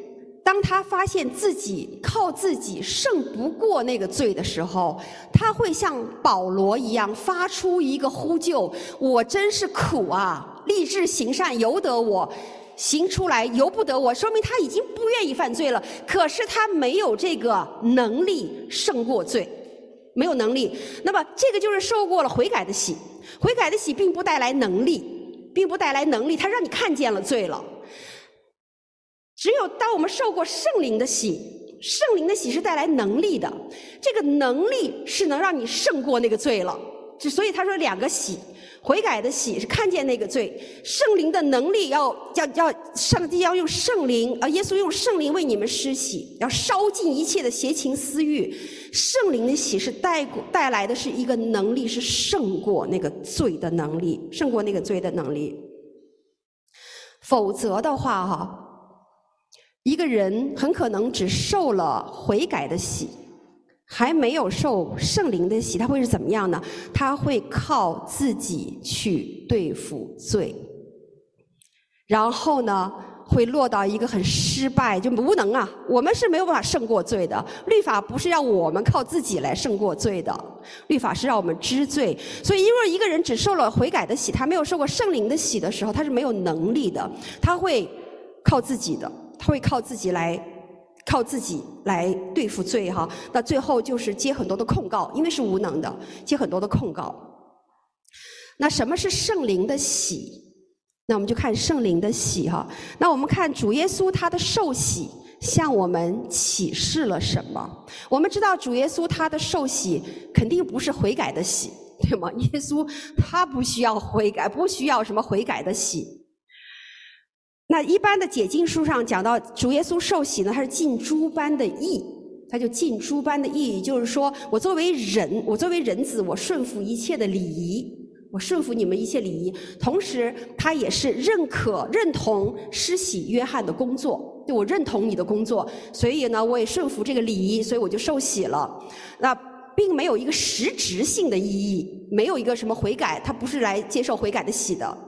当他发现自己靠自己胜不过那个罪的时候，他会像保罗一样发出一个呼救：我真是苦啊！立志行善由得我，行出来由不得我。说明他已经不愿意犯罪了，可是他没有这个能力胜过罪，没有能力。那么这个就是受过了悔改的洗。悔改的洗并不带来能力，并不带来能力，它让你看见了罪了。只有当我们受过圣灵的洗，圣灵的洗是带来能力的，这个能力是能让你胜过那个罪了。所以他说两个洗，悔改的洗是看见那个罪，圣灵的能力上帝要用圣灵，耶稣用圣灵为你们施洗，要烧尽一切的邪情私欲。圣灵的洗是带来的是一个能力，是胜过那个罪的能力，胜过那个罪的能力。否则的话一个人很可能只受了悔改的洗，还没有受圣灵的洗，他会是怎么样呢？他会靠自己去对付罪，然后呢会落到一个很失败，就无能啊。我们是没有办法胜过罪的，律法不是让我们靠自己来胜过罪的，律法是让我们知罪。所以因为一个人只受了悔改的洗，他没有受过圣灵的洗的时候，他是没有能力的，他会靠自己的，他会靠自己来对付罪哈。那最后就是接很多的控告，因为是无能的，接很多的控告。那什么是圣灵的洗？那我们就看圣灵的洗哈。那我们看主耶稣他的受洗向我们启示了什么？我们知道主耶稣他的受洗肯定不是悔改的洗，对吗？耶稣他不需要悔改，不需要什么悔改的洗。那一般的解经书上讲到主耶稣受洗呢，他是尽诸般的义，他就尽诸般的义，就是说我作为人子，我顺服一切的礼仪，我顺服你们一切礼仪。同时他也是认同施洗约翰的工作，对，我认同你的工作，所以呢我也顺服这个礼仪，所以我就受洗了。那并没有一个实质性的意义，没有一个什么悔改，他不是来接受悔改的洗的。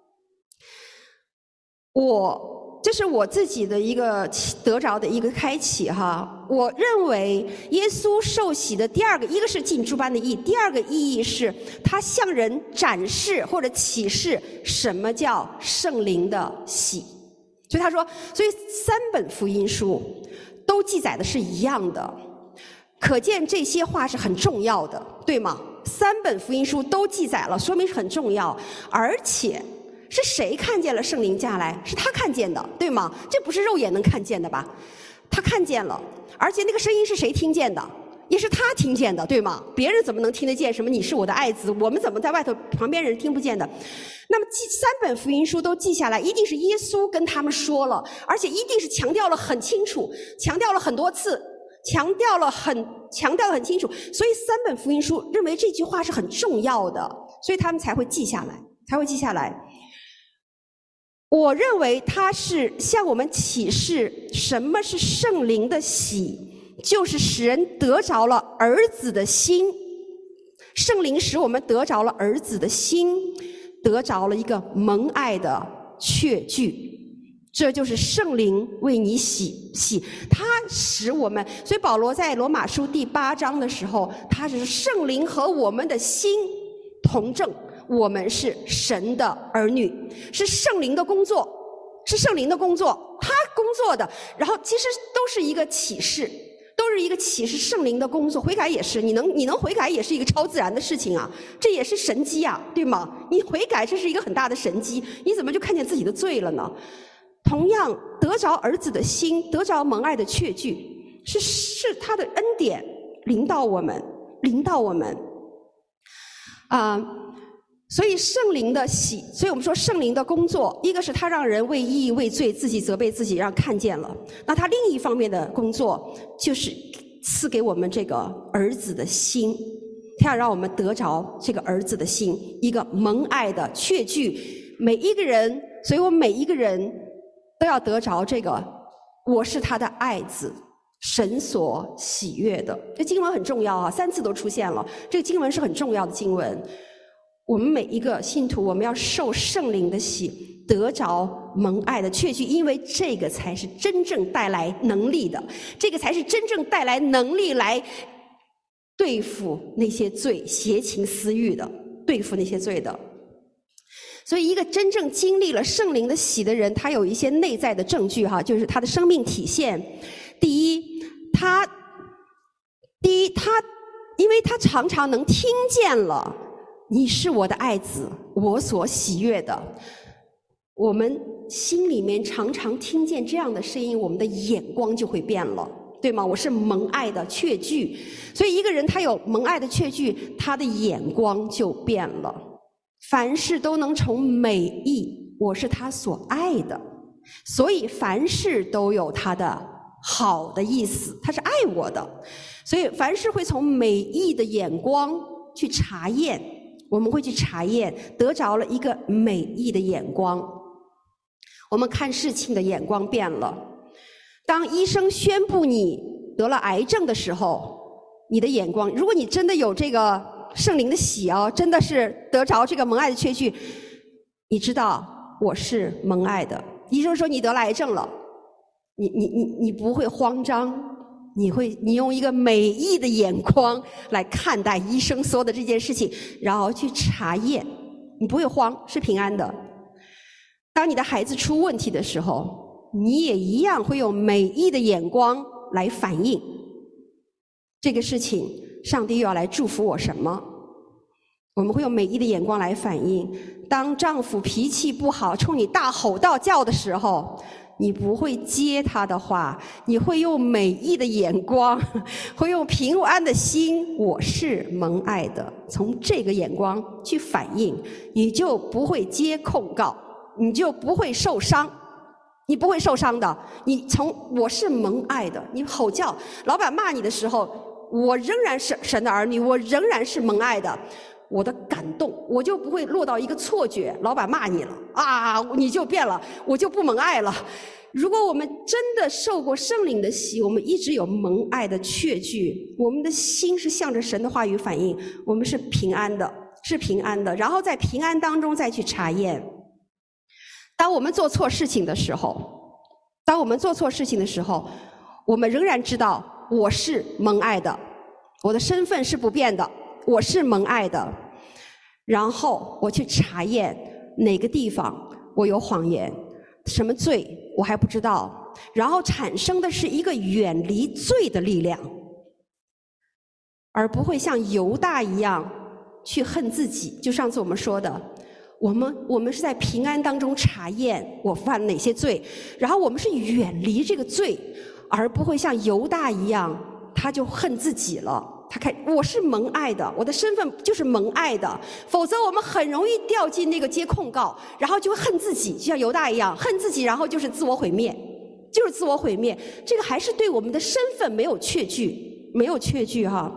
这是我自己的一个得着的一个开启哈。我认为耶稣受洗的第二个，一个是尽诸般的义，第二个意义是他向人展示或者启示什么叫圣灵的洗。所以他说，所以三本福音书都记载的是一样的，可见这些话是很重要的，对吗？三本福音书都记载了，说明是很重要，而且是谁看见了圣灵下来？是他看见的，对吗？这不是肉眼能看见的吧？他看见了，而且那个声音是谁听见的？也是他听见的，对吗？别人怎么能听得见什么你是我的爱子？我们怎么在外头旁边人听不见的？那么三本福音书都记下来，一定是耶稣跟他们说了，而且一定是强调了很清楚，强调了很多次，强调了很清楚。所以三本福音书认为这句话是很重要的，所以他们才会记下来。我认为它是向我们启示什么是圣灵的洗，就是使人得着了儿子的心。圣灵使我们得着了儿子的心，得着了一个蒙爱的确据。这就是圣灵为你洗，他使我们。所以保罗在罗马书第8章的时候，他是圣灵和我们的心同证，我们是神的儿女，是圣灵的工作，他工作的。然后其实都是一个启示，圣灵的工作。悔改也是，你能悔改也是一个超自然的事情啊，这也是神迹啊，对吗？你悔改这是一个很大的神迹，你怎么就看见自己的罪了呢？同样得着儿子的心，得着蒙爱的确据，是他的恩典临到我们所以圣灵的洗，所以我们说圣灵的工作，一个是他让人为义为罪，自己责备自己，让看见了。那他另一方面的工作就是赐给我们这个儿子的心，他要让我们得着这个儿子的心，一个蒙爱的确据。每一个人，所以我们每一个人都要得着这个，我是他的爱子，神所喜悦的。这经文很重要啊，3次都出现了，这个经文是很重要的经文。我们每一个信徒，我们要受圣灵的洗， 得着蒙爱的确据，因为这个才是真正带来能力的，这个才是真正带来能力来对付那些罪、邪情私欲的，对付那些罪的。所以一个真正经历了圣灵的洗的人，他有一些内在的证据哈，就是他的生命体现。第一，他因为他常常能听见了，你是我的爱子，我所喜悦的。我们心里面常常听见这样的声音，我们的眼光就会变了，对吗？我是蒙爱的确据，所以一个人他有蒙爱的确据，他的眼光就变了。凡事都能从美意，我是他所爱的，所以凡事都有他的好的意思，他是爱我的，所以凡事会从美意的眼光去查验，我们会去查验，得着了一个美意的眼光，我们看事情的眼光变了。当医生宣布你得了癌症的时候，你的眼光，如果你真的有这个圣灵的喜哦，真的是得着这个蒙爱的确据，你知道我是蒙爱的。医生说你得了癌症了，你不会慌张，你用一个美意的眼光来看待医生说的这件事情，然后去查验，你不会慌，是平安的。当你的孩子出问题的时候，你也一样会用美意的眼光来反应这个事情，上帝又要来祝福我什么？我们会用美意的眼光来反应。当丈夫脾气不好，冲你大吼大叫的时候，你不会接他的话，你会用美意的眼光，会用平安的心，我是蒙爱的，从这个眼光去反应，你就不会接控告，你就不会受伤，你不会受伤的。你从我是蒙爱的，你吼叫，老板骂你的时候，我仍然是神的儿女，我仍然是蒙爱的，我的感动，我就不会落到一个错觉，老板骂你了啊，你就变了，我就不蒙爱了。如果我们真的受过圣灵的洗，我们一直有蒙爱的确据，我们的心是向着神的话语反应，我们是平安的，是平安的。然后在平安当中再去查验。当我们做错事情的时候，我们仍然知道我是蒙爱的，我的身份是不变的，我是蒙爱的。然后我去查验哪个地方我有谎言，什么罪我还不知道，然后产生的是一个远离罪的力量，而不会像犹大一样去恨自己。就上次我们说的，我们是在平安当中查验我犯了哪些罪，然后我们是远离这个罪，而不会像犹大一样他就恨自己了。我是蒙爱的，我的身份就是蒙爱的，否则我们很容易掉进那个接控告，然后就会恨自己，就像犹大一样恨自己，然后就是自我毁灭，就是自我毁灭。这个还是对我们的身份没有确据哈。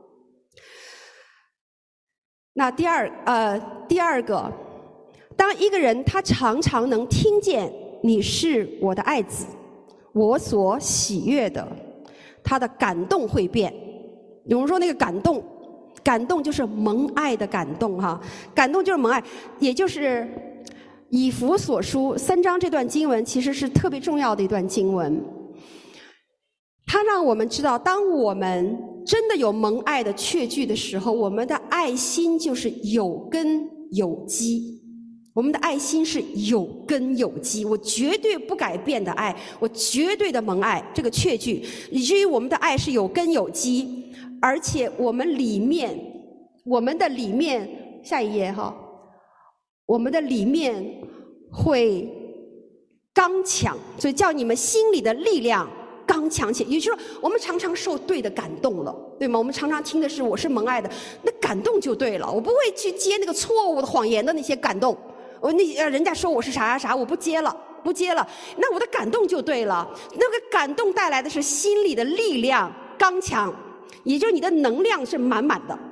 那第二个，当一个人他常常能听见你是我的爱子，我所喜悦的，他的感动会变。有人说那个感动就是蒙爱的感动哈，感动就是蒙爱，也就是以弗所书3章这段经文其实是特别重要的一段经文。它让我们知道，当我们真的有蒙爱的确据的时候，我们的爱心就是有根有基。我们的爱心是有根有基，我绝对不改变的爱，我绝对的蒙爱这个确据，以至于我们的爱是有根有基，而且我们的里面，下一页哈，我们的里面会刚强，所以叫你们心里的力量刚强起来。也就是说，我们常常受对的感动了，对吗？我们常常听的是我是蒙爱的，那感动就对了，我不会去接那个错误的谎言的那些感动。人家说我是啥啥啥，我不接了，那我的感动就对了。那个感动带来的是心里的力量刚强，也就是你的能量是满满的，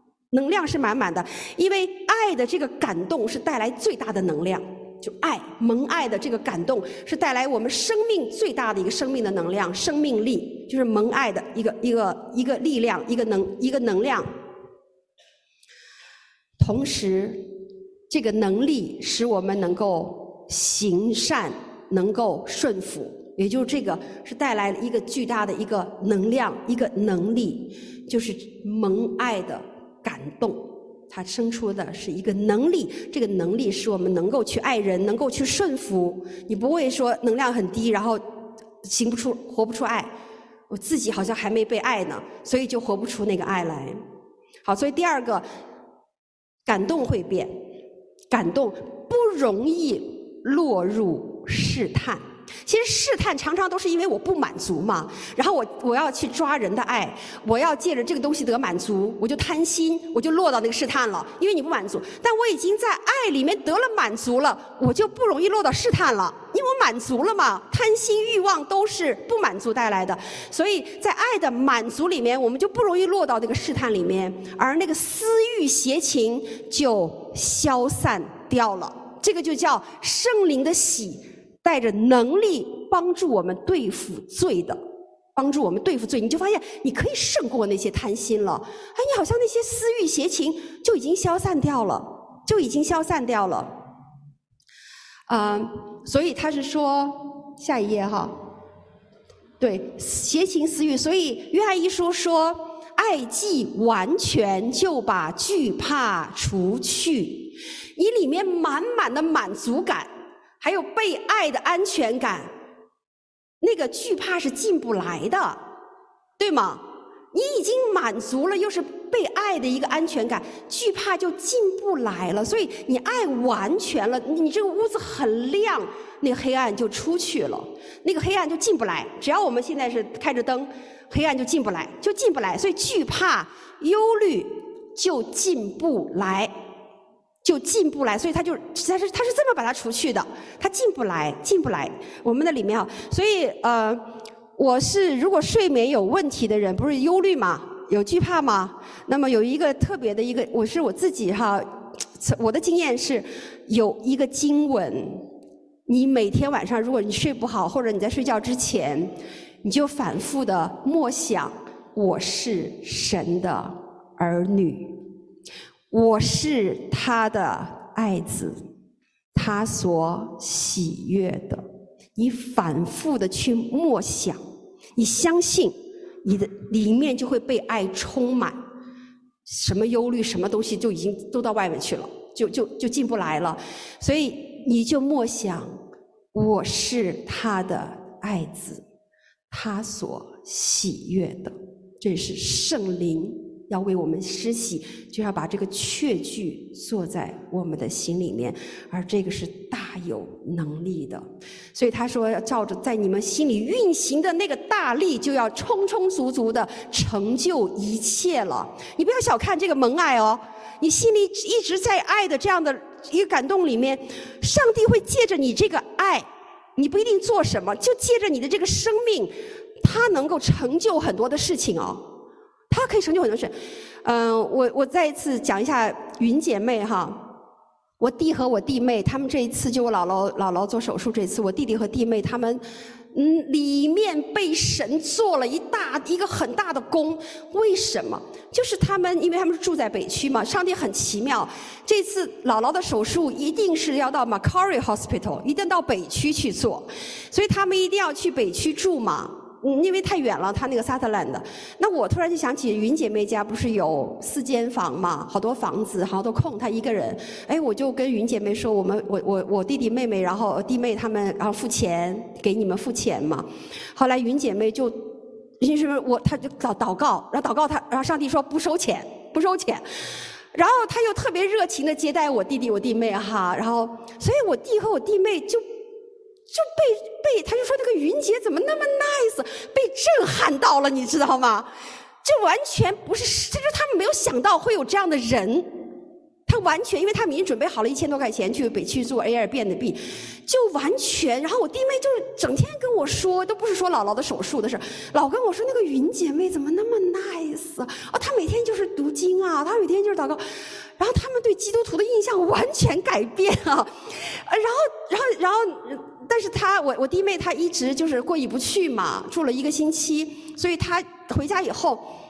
因为爱的这个感动是带来最大的能量，就蒙爱的这个感动是带来我们生命最大的一个生命的能量，生命力就是蒙爱的一个力量，一个能量。同时这个能力使我们能够行善，能够顺服，也就是这个是带来一个巨大的一个能量，一个能力，就是蒙爱的感动，它生出的是一个能力，这个能力使我们能够去爱人，能够去顺服。你不会说能量很低，然后活不出爱，我自己好像还没被爱呢，所以就活不出那个爱来。好，所以第二个，感动会变，感动不容易落入试探。其实试探常常都是因为我不满足嘛，然后我要去抓人的爱，我要借着这个东西得满足，我就贪心，我就落到那个试探了。因为你不满足，但我已经在爱里面得了满足了，我就不容易落到试探了，因为我满足了嘛。贪心欲望都是不满足带来的，所以在爱的满足里面，我们就不容易落到那个试探里面，而那个私欲邪情就消散掉了。这个就叫圣灵的喜，带着能力帮助我们对付罪的，帮助我们对付罪，你就发现你可以胜过那些贪心了。哎，你好像那些私欲邪情就已经消散掉了，就已经消散掉了。所以他是说，下一页哈，对，邪情私欲。所以约翰一书说，爱既完全，就把惧怕除去。你里面满满的满足感，还有被爱的安全感，那个惧怕是进不来的，对吗？你已经满足了，又是被爱的一个安全感，惧怕就进不来了。所以你爱完全了，你这个屋子很亮，那个黑暗就出去了，那个黑暗就进不来。只要我们现在是开着灯，黑暗就进不来，就进不来。所以惧怕、忧虑就进不来。就进不来，所以他是这么把它除去的，他进不来，我们的里面啊，所以我是如果睡眠有问题的人，不是忧虑吗？有惧怕吗？那么有一个特别的一个，我自己哈，我的经验是有一个经文，你每天晚上如果你睡不好，或者你在睡觉之前，你就反复的默想，我是神的儿女。我是他的爱子，他所喜悦的。你反复的去默想，你相信你的里面就会被爱充满，什么忧虑什么东西就已经都到外面去了，就进不来了。所以你就默想，我是他的爱子，他所喜悦的。这是圣灵要为我们施洗，就要把这个确据做在我们的心里面，而这个是大有能力的。所以他说要照着在你们心里运行的那个大力，就要充充足足的成就一切了。你不要小看这个蒙爱哦，你心里一直在爱的这样的一个感动里面，上帝会借着你这个爱，你不一定做什么，就借着你的这个生命，他能够成就很多的事情哦。他可以成就很多事。我再一次讲一下云姐妹哈，我弟和我弟妹他们这一次就我姥姥做手术这次，我弟弟和弟妹他们里面被神做了一个很大的功。为什么？就是因为他们是住在北区嘛，上帝很奇妙，这次姥姥的手术一定是要到 Macquarie Hospital， 一定到北区去做，所以他们一定要去北区住嘛。因为太远了，他那个 Sutherland 的。那我突然就想起云姐妹家不是有4间房嘛，好多房子，好多空，她一个人。哎，我就跟云姐妹说，我弟弟妹妹，然后弟妹他们，然后付钱给你们付钱嘛。后来云姐妹就，她就祷告，然后然后上帝说不收钱，然后她又特别热情的接待我弟弟我弟妹哈，然后所以我弟和我弟妹就被他就说那个云姐怎么那么 nice， 被震撼到了，你知道吗？这完全不是，就是他们没有想到会有这样的人。他完全，因为他们已经准备好了1000多块钱去北区做 Airbnb， 就完全。然后我弟妹就整天跟我说，都不是说姥姥的手术的事，老跟我说那个云姐妹怎么那么 nice 啊？她每天就是读经啊，她每天就是祷告，然后他们对基督徒的印象完全改变啊。然后，但是我弟妹她一直就是过意不去嘛，住了1个星期，所以她回家以后。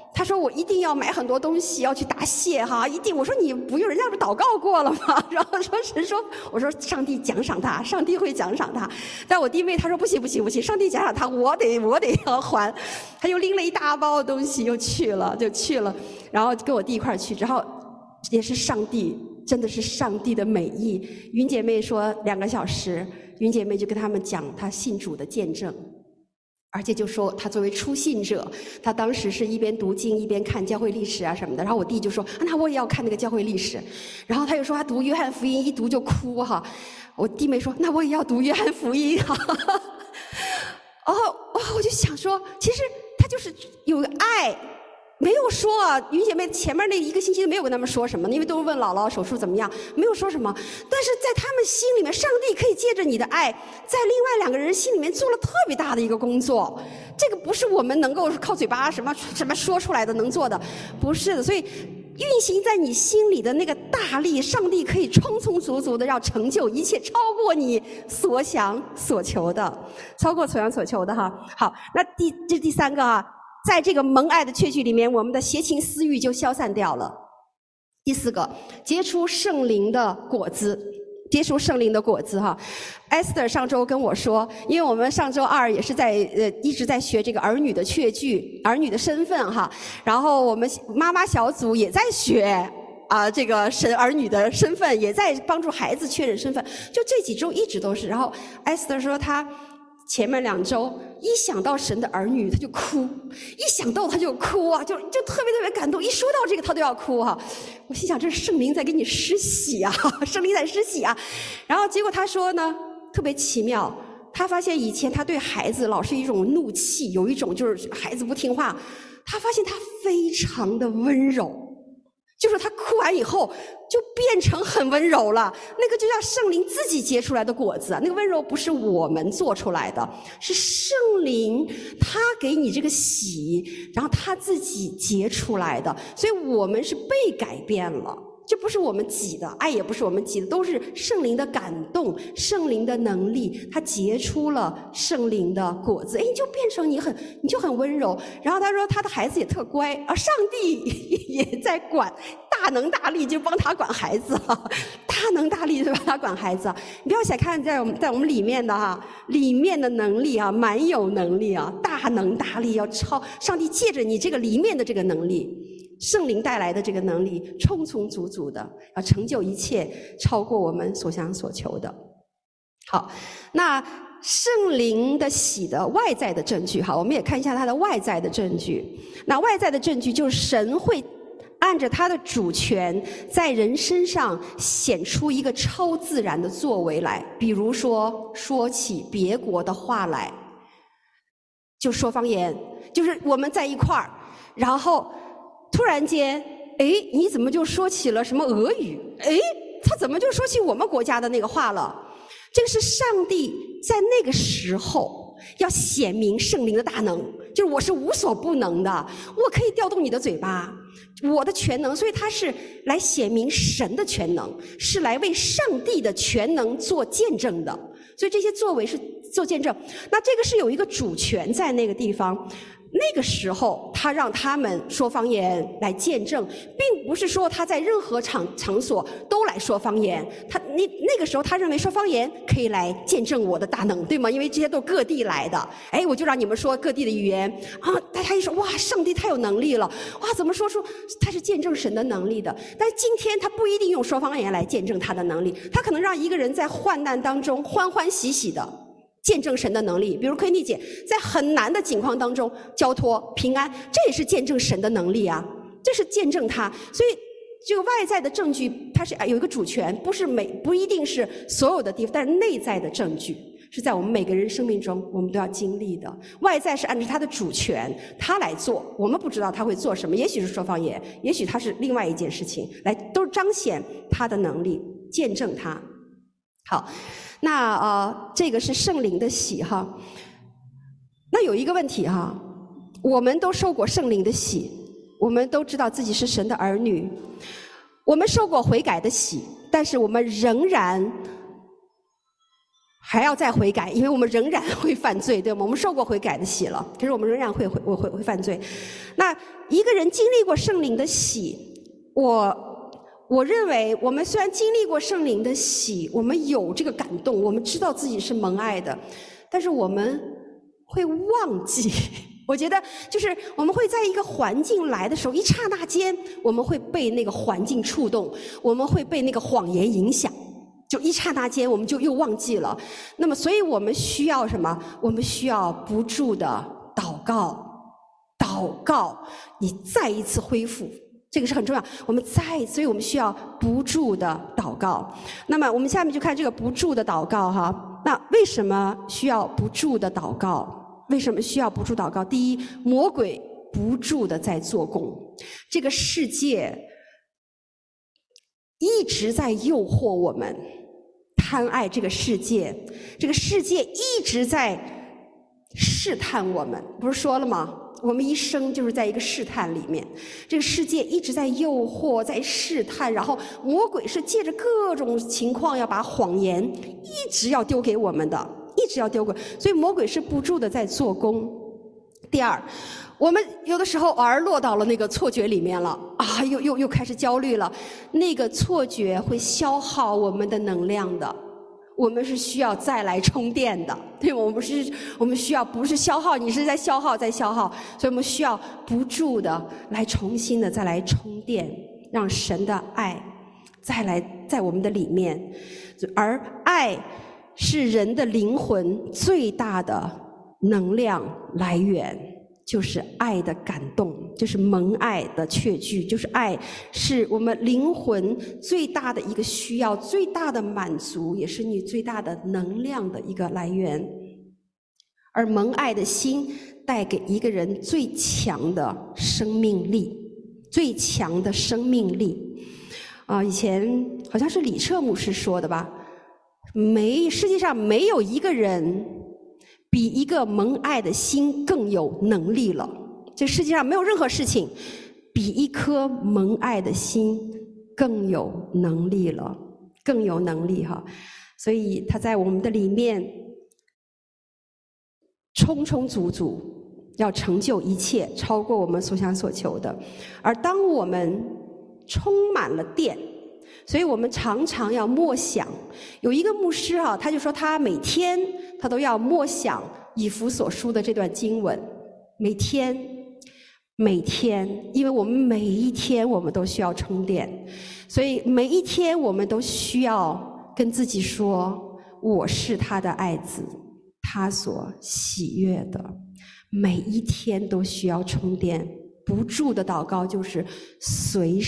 他说我一定要买很多东西要去答谢哈，一定。我说你不用，人家不是祷告过了吗？然后说神说，我说上帝奖赏他，上帝会奖赏他。但我弟妹他说不行，上帝奖赏他，我得要还。他又拎了一大包的东西就去了，然后跟我弟一块儿去，然后也是上帝，真的是上帝的美意。云姐妹说2个小时，云姐妹就跟他们讲她信主的见证。而且就说他作为初信者，他当时是一边读经一边看教会历史啊什么的。然后我弟就说：“那我也要看那个教会历史。”然后他又说他读约翰福音一读就哭哈。我弟妹说：“那我也要读约翰福音哈。”然后我就想说，其实他就是有爱。没有说云姐妹前面那1个星期都没有跟他们说什么，因为都是问姥姥手术怎么样，没有说什么。但是在他们心里面，上帝可以借着你的爱，在另外2个人心里面做了特别大的一个工作。这个不是我们能够靠嘴巴什么说出来的能做的，不是的。所以运行在你心里的那个大力，上帝可以充充足足的要成就一切，超过你所想所求的，哈。好，那这第3个啊。在这个蒙爱的确据里面，我们的邪情私欲就消散掉了。第4个，结出圣灵的果子，哈。Esther 上周跟我说，因为我们上周2也是一直在学这个儿女的确据，儿女的身份哈。然后我们妈妈小组也在学这个神儿女的身份，也在帮助孩子确认身份。就这几周一直都是。然后 Esther 说她前面2周一想到神的儿女他就哭，一想到他就哭啊，就特别感动，一说到这个他都要哭哈。我心想这是圣灵在给你施洗啊，圣灵在施洗啊。然后结果他说呢特别奇妙，他发现以前他对孩子老是一种怒气，有一种就是孩子不听话，他发现他非常的温柔。就是他哭完以后就变成很温柔了，那个就叫圣灵自己结出来的果子，那个温柔不是我们做出来的，是圣灵他给你这个喜，然后他自己结出来的，所以我们是被改变了，这不是我们挤的，爱也不是我们挤的，都是圣灵的感动，圣灵的能力，它结出了圣灵的果子，你就变成你就很温柔。然后他说他的孩子也特乖啊，上帝也在管，大能大力就帮他管孩子大能大力就帮他管孩子。你不要小看在我们里面的里面的能力蛮有能力大能大力要超上帝借着你这个里面的这个能力，圣灵带来的这个能力充充足足的要成就一切，超过我们所想所求的。好，那圣灵的喜的外在的证据，我们也看一下它的外在的证据。那外在的证据就是神会按着他的主权在人身上显出一个超自然的作为来，比如说起别国的话来，就说方言，就是我们在一块儿，然后突然间你怎么就说起了什么俄语，他怎么就说起我们国家的那个话了。这个是上帝在那个时候要显明圣灵的大能，就是我是无所不能的，我可以调动你的嘴巴，我的全能，所以他是来显明神的全能，是来为上帝的全能做见证的，所以这些作为是做见证。那这个是有一个主权在那个地方，那个时候他让他们说方言来见证，并不是说他在任何场所都来说方言，那个时候他认为说方言可以来见证我的大能，对吗？因为这些都各地来的，我就让你们说各地的语言大家一说哇，上帝太有能力了，哇，怎么说出他是见证神的能力的。但是今天他不一定用说方言来见证他的能力，他可能让一个人在患难当中欢欢喜喜的见证神的能力，比如奎妮姐在很难的境况当中交托平安，这也是见证神的能力啊，这是见证他。所以这个外在的证据它是有一个主权，不一定是所有的地方，但是内在的证据是在我们每个人生命中我们都要经历的。外在是按照他的主权他来做，我们不知道他会做什么，也许是说方言，也许他是另外一件事情，来都是彰显他的能力，见证他。好，那这个是圣灵的喜哈。那有一个问题我们都受过圣灵的喜，我们都知道自己是神的儿女，我们受过悔改的喜，但是我们仍然还要再悔改，因为我们仍然会犯罪，对吗？我们受过悔改的喜了，可是我们仍然会犯罪。那一个人经历过圣灵的洗，我认为我们虽然经历过圣灵的洗，我们有这个感动，我们知道自己是蒙爱的，但是我们会忘记。我觉得就是我们会在一个环境来的时候，一刹那间我们会被那个环境触动，我们会被那个谎言影响，就一刹那间我们就又忘记了。那么所以我们需要什么？我们需要不住的祷告，你再一次恢复，这个是很重要。所以我们需要不住的祷告。那么我们下面就看这个不住的祷告哈。那为什么需要不住的祷告？为什么需要不住祷告？第一，魔鬼不住的在做工，这个世界一直在诱惑我们贪爱这个世界，这个世界一直在试探我们。不是说了吗？我们一生就是在一个试探里面，这个世界一直在诱惑，在试探，然后魔鬼是借着各种情况要把谎言一直要丢给我们的，一直要丢给，所以魔鬼是不住的在做工。第二，我们有的时候偶尔落到了那个错觉里面了啊，又开始焦虑了，那个错觉会消耗我们的能量的。我们是需要再来充电的，对吗？我们需要不是消耗，你是在消耗，所以我们需要不住的来重新的再来充电，让神的爱再来在我们的里面。而爱是人的灵魂最大的能量来源，就是爱的感动，就是蒙爱的确据，就是爱是我们灵魂最大的一个需要，最大的满足，也是你最大的能量的一个来源。而蒙爱的心带给一个人最强的生命力，最强的生命力。以前好像是李彻牧师说的吧，世界上没有一个人比一个蒙爱的心更有能力了。这世界上没有任何事情比一颗蒙爱的心更有能力了，更有能力哈。所以他在我们的里面充充足足，要成就一切，超过我们所想所求的。而当我们充满了电，所以我们常常要默想。有一个牧师他就说他每天他都要默想以弗所书的这段经文，每天，因为我们每一天我们都需要充电，所以每一天我们都需要跟自己说，我是他的爱子，他所喜悦的。每一天都需要充电，不住的祷告就是随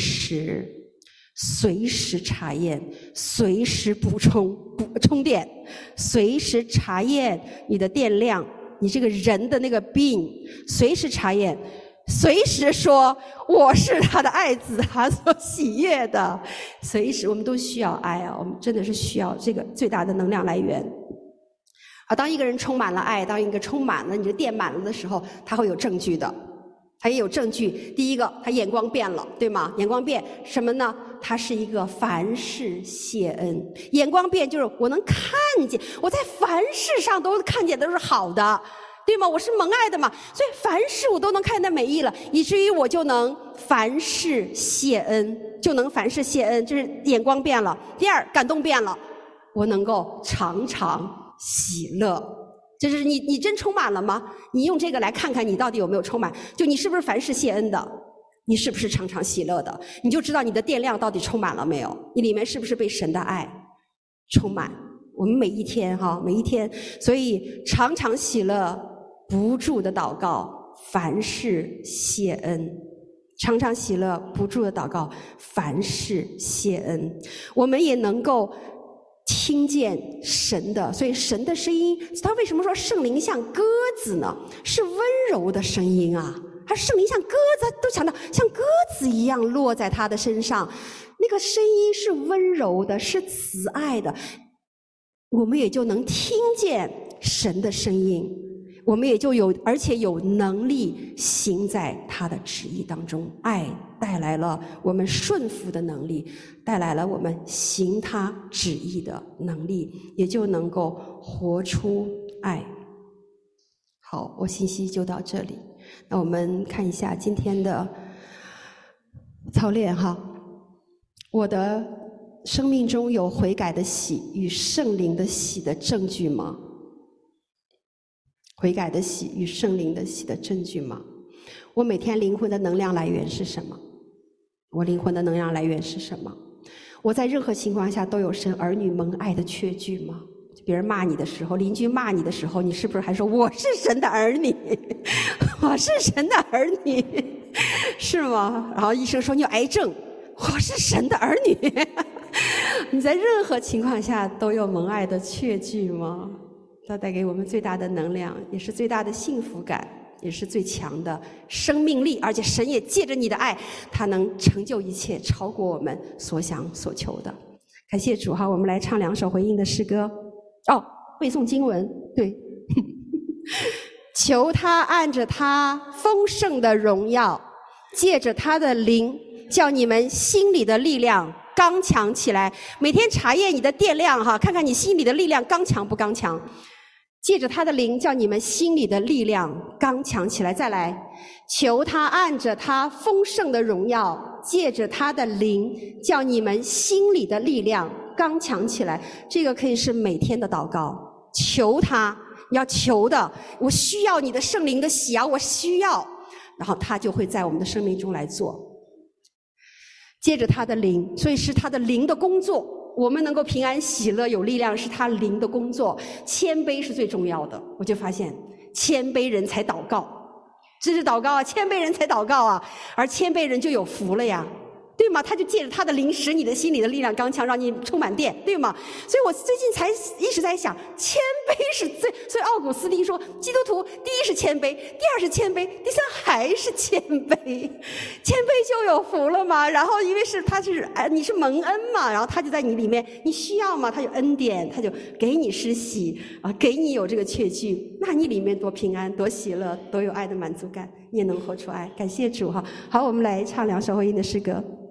时查验，随时补充电，随时查验你的电量，你这个人的那个病，随时查验，随时说我是他的爱子，他所喜悦的。随时我们都需要爱啊，我们真的是需要这个最大的能量来源。当一个人充满了爱，当一个充满了你的电满了的时候，他会有证据的，他也有证据。第一个，他眼光变了，对吗？眼光变什么呢？他是一个凡事谢恩。眼光变就是我能看见，我在凡事上都看见都是好的，对吗？我是蒙爱的嘛，所以凡事我都能看见美意了，以至于我就能凡事谢恩，这是眼光变了。第二，感动变了，我能够常常喜乐。这是你真充满了吗？你用这个来看看你到底有没有充满，就你是不是凡事谢恩的，你是不是常常喜乐的，你就知道你的电量到底充满了没有，你里面是不是被神的爱充满。我们每一天，所以常常喜乐，不住的祷告，凡事谢恩。常常喜乐，不住的祷告，凡事谢恩。我们也能够听见神的，所以神的声音，他为什么说圣灵像鸽子呢？是温柔的声音啊，他圣灵像鸽子，都强调像鸽子一样落在他的身上，那个声音是温柔的，是慈爱的，我们也就能听见神的声音，我们也就而且有能力行在他的旨意当中。爱带来了我们顺服的能力，带来了我们行他旨意的能力，也就能够活出爱。好，我信息就到这里。 那我们看一下今天的操练哈。我的生命中有悔改的喜与圣灵的喜的证据吗？悔改的喜与圣灵的喜的证据吗？我每天灵魂的能量来源是什么？我灵魂的能量来源是什么？我在任何情况下都有神儿女蒙爱的确据吗？别人骂你的时候，邻居骂你的时候，你是不是还说我是神的儿女？我是神的儿女，是吗？然后医生说你有癌症，我是神的儿女。你在任何情况下都有蒙爱的确据吗？它带给我们最大的能量，也是最大的幸福感，也是最强的生命力。而且神也借着你的爱，他能成就一切，超过我们所想所求的。感谢主哈，我们来唱2首回应的诗歌。背诵经文，对。求他按着他丰盛的荣耀，借着他的灵，叫你们心里的力量刚强起来。每天查验你的电量哈，看看你心里的力量刚强不刚强。借着他的灵，叫你们心里的力量刚强起来。再来，求他按着他丰盛的荣耀，借着他的灵，叫你们心里的力量刚强起来。这个可以是每天的祷告，求他，你要求的，我需要你的圣灵的喜啊，我需要，然后他就会在我们的生命中来做。借着他的灵，所以是他的灵的工作。我们能够平安喜乐有力量，是他灵的工作。谦卑是最重要的，我就发现谦卑人才祷告，这是祷告啊，谦卑人才祷告啊，而谦卑人就有福了呀，对吗？他就借着他的灵使你的心里的力量刚强，让你充满电，对吗？所以我最近才一直在想，谦卑是所以奥古斯丁说，基督徒第一是谦卑，第二是谦卑，第三还是谦卑。谦卑就有福了嘛，然后因为你是蒙恩嘛，然后他就在你里面，你需要嘛，他有恩典，他就给你施洗啊，给你有这个确据，那你里面多平安，多喜乐，多有爱的满足感，你也能活出爱。感谢主哈。好，我们来唱2首回应的诗歌。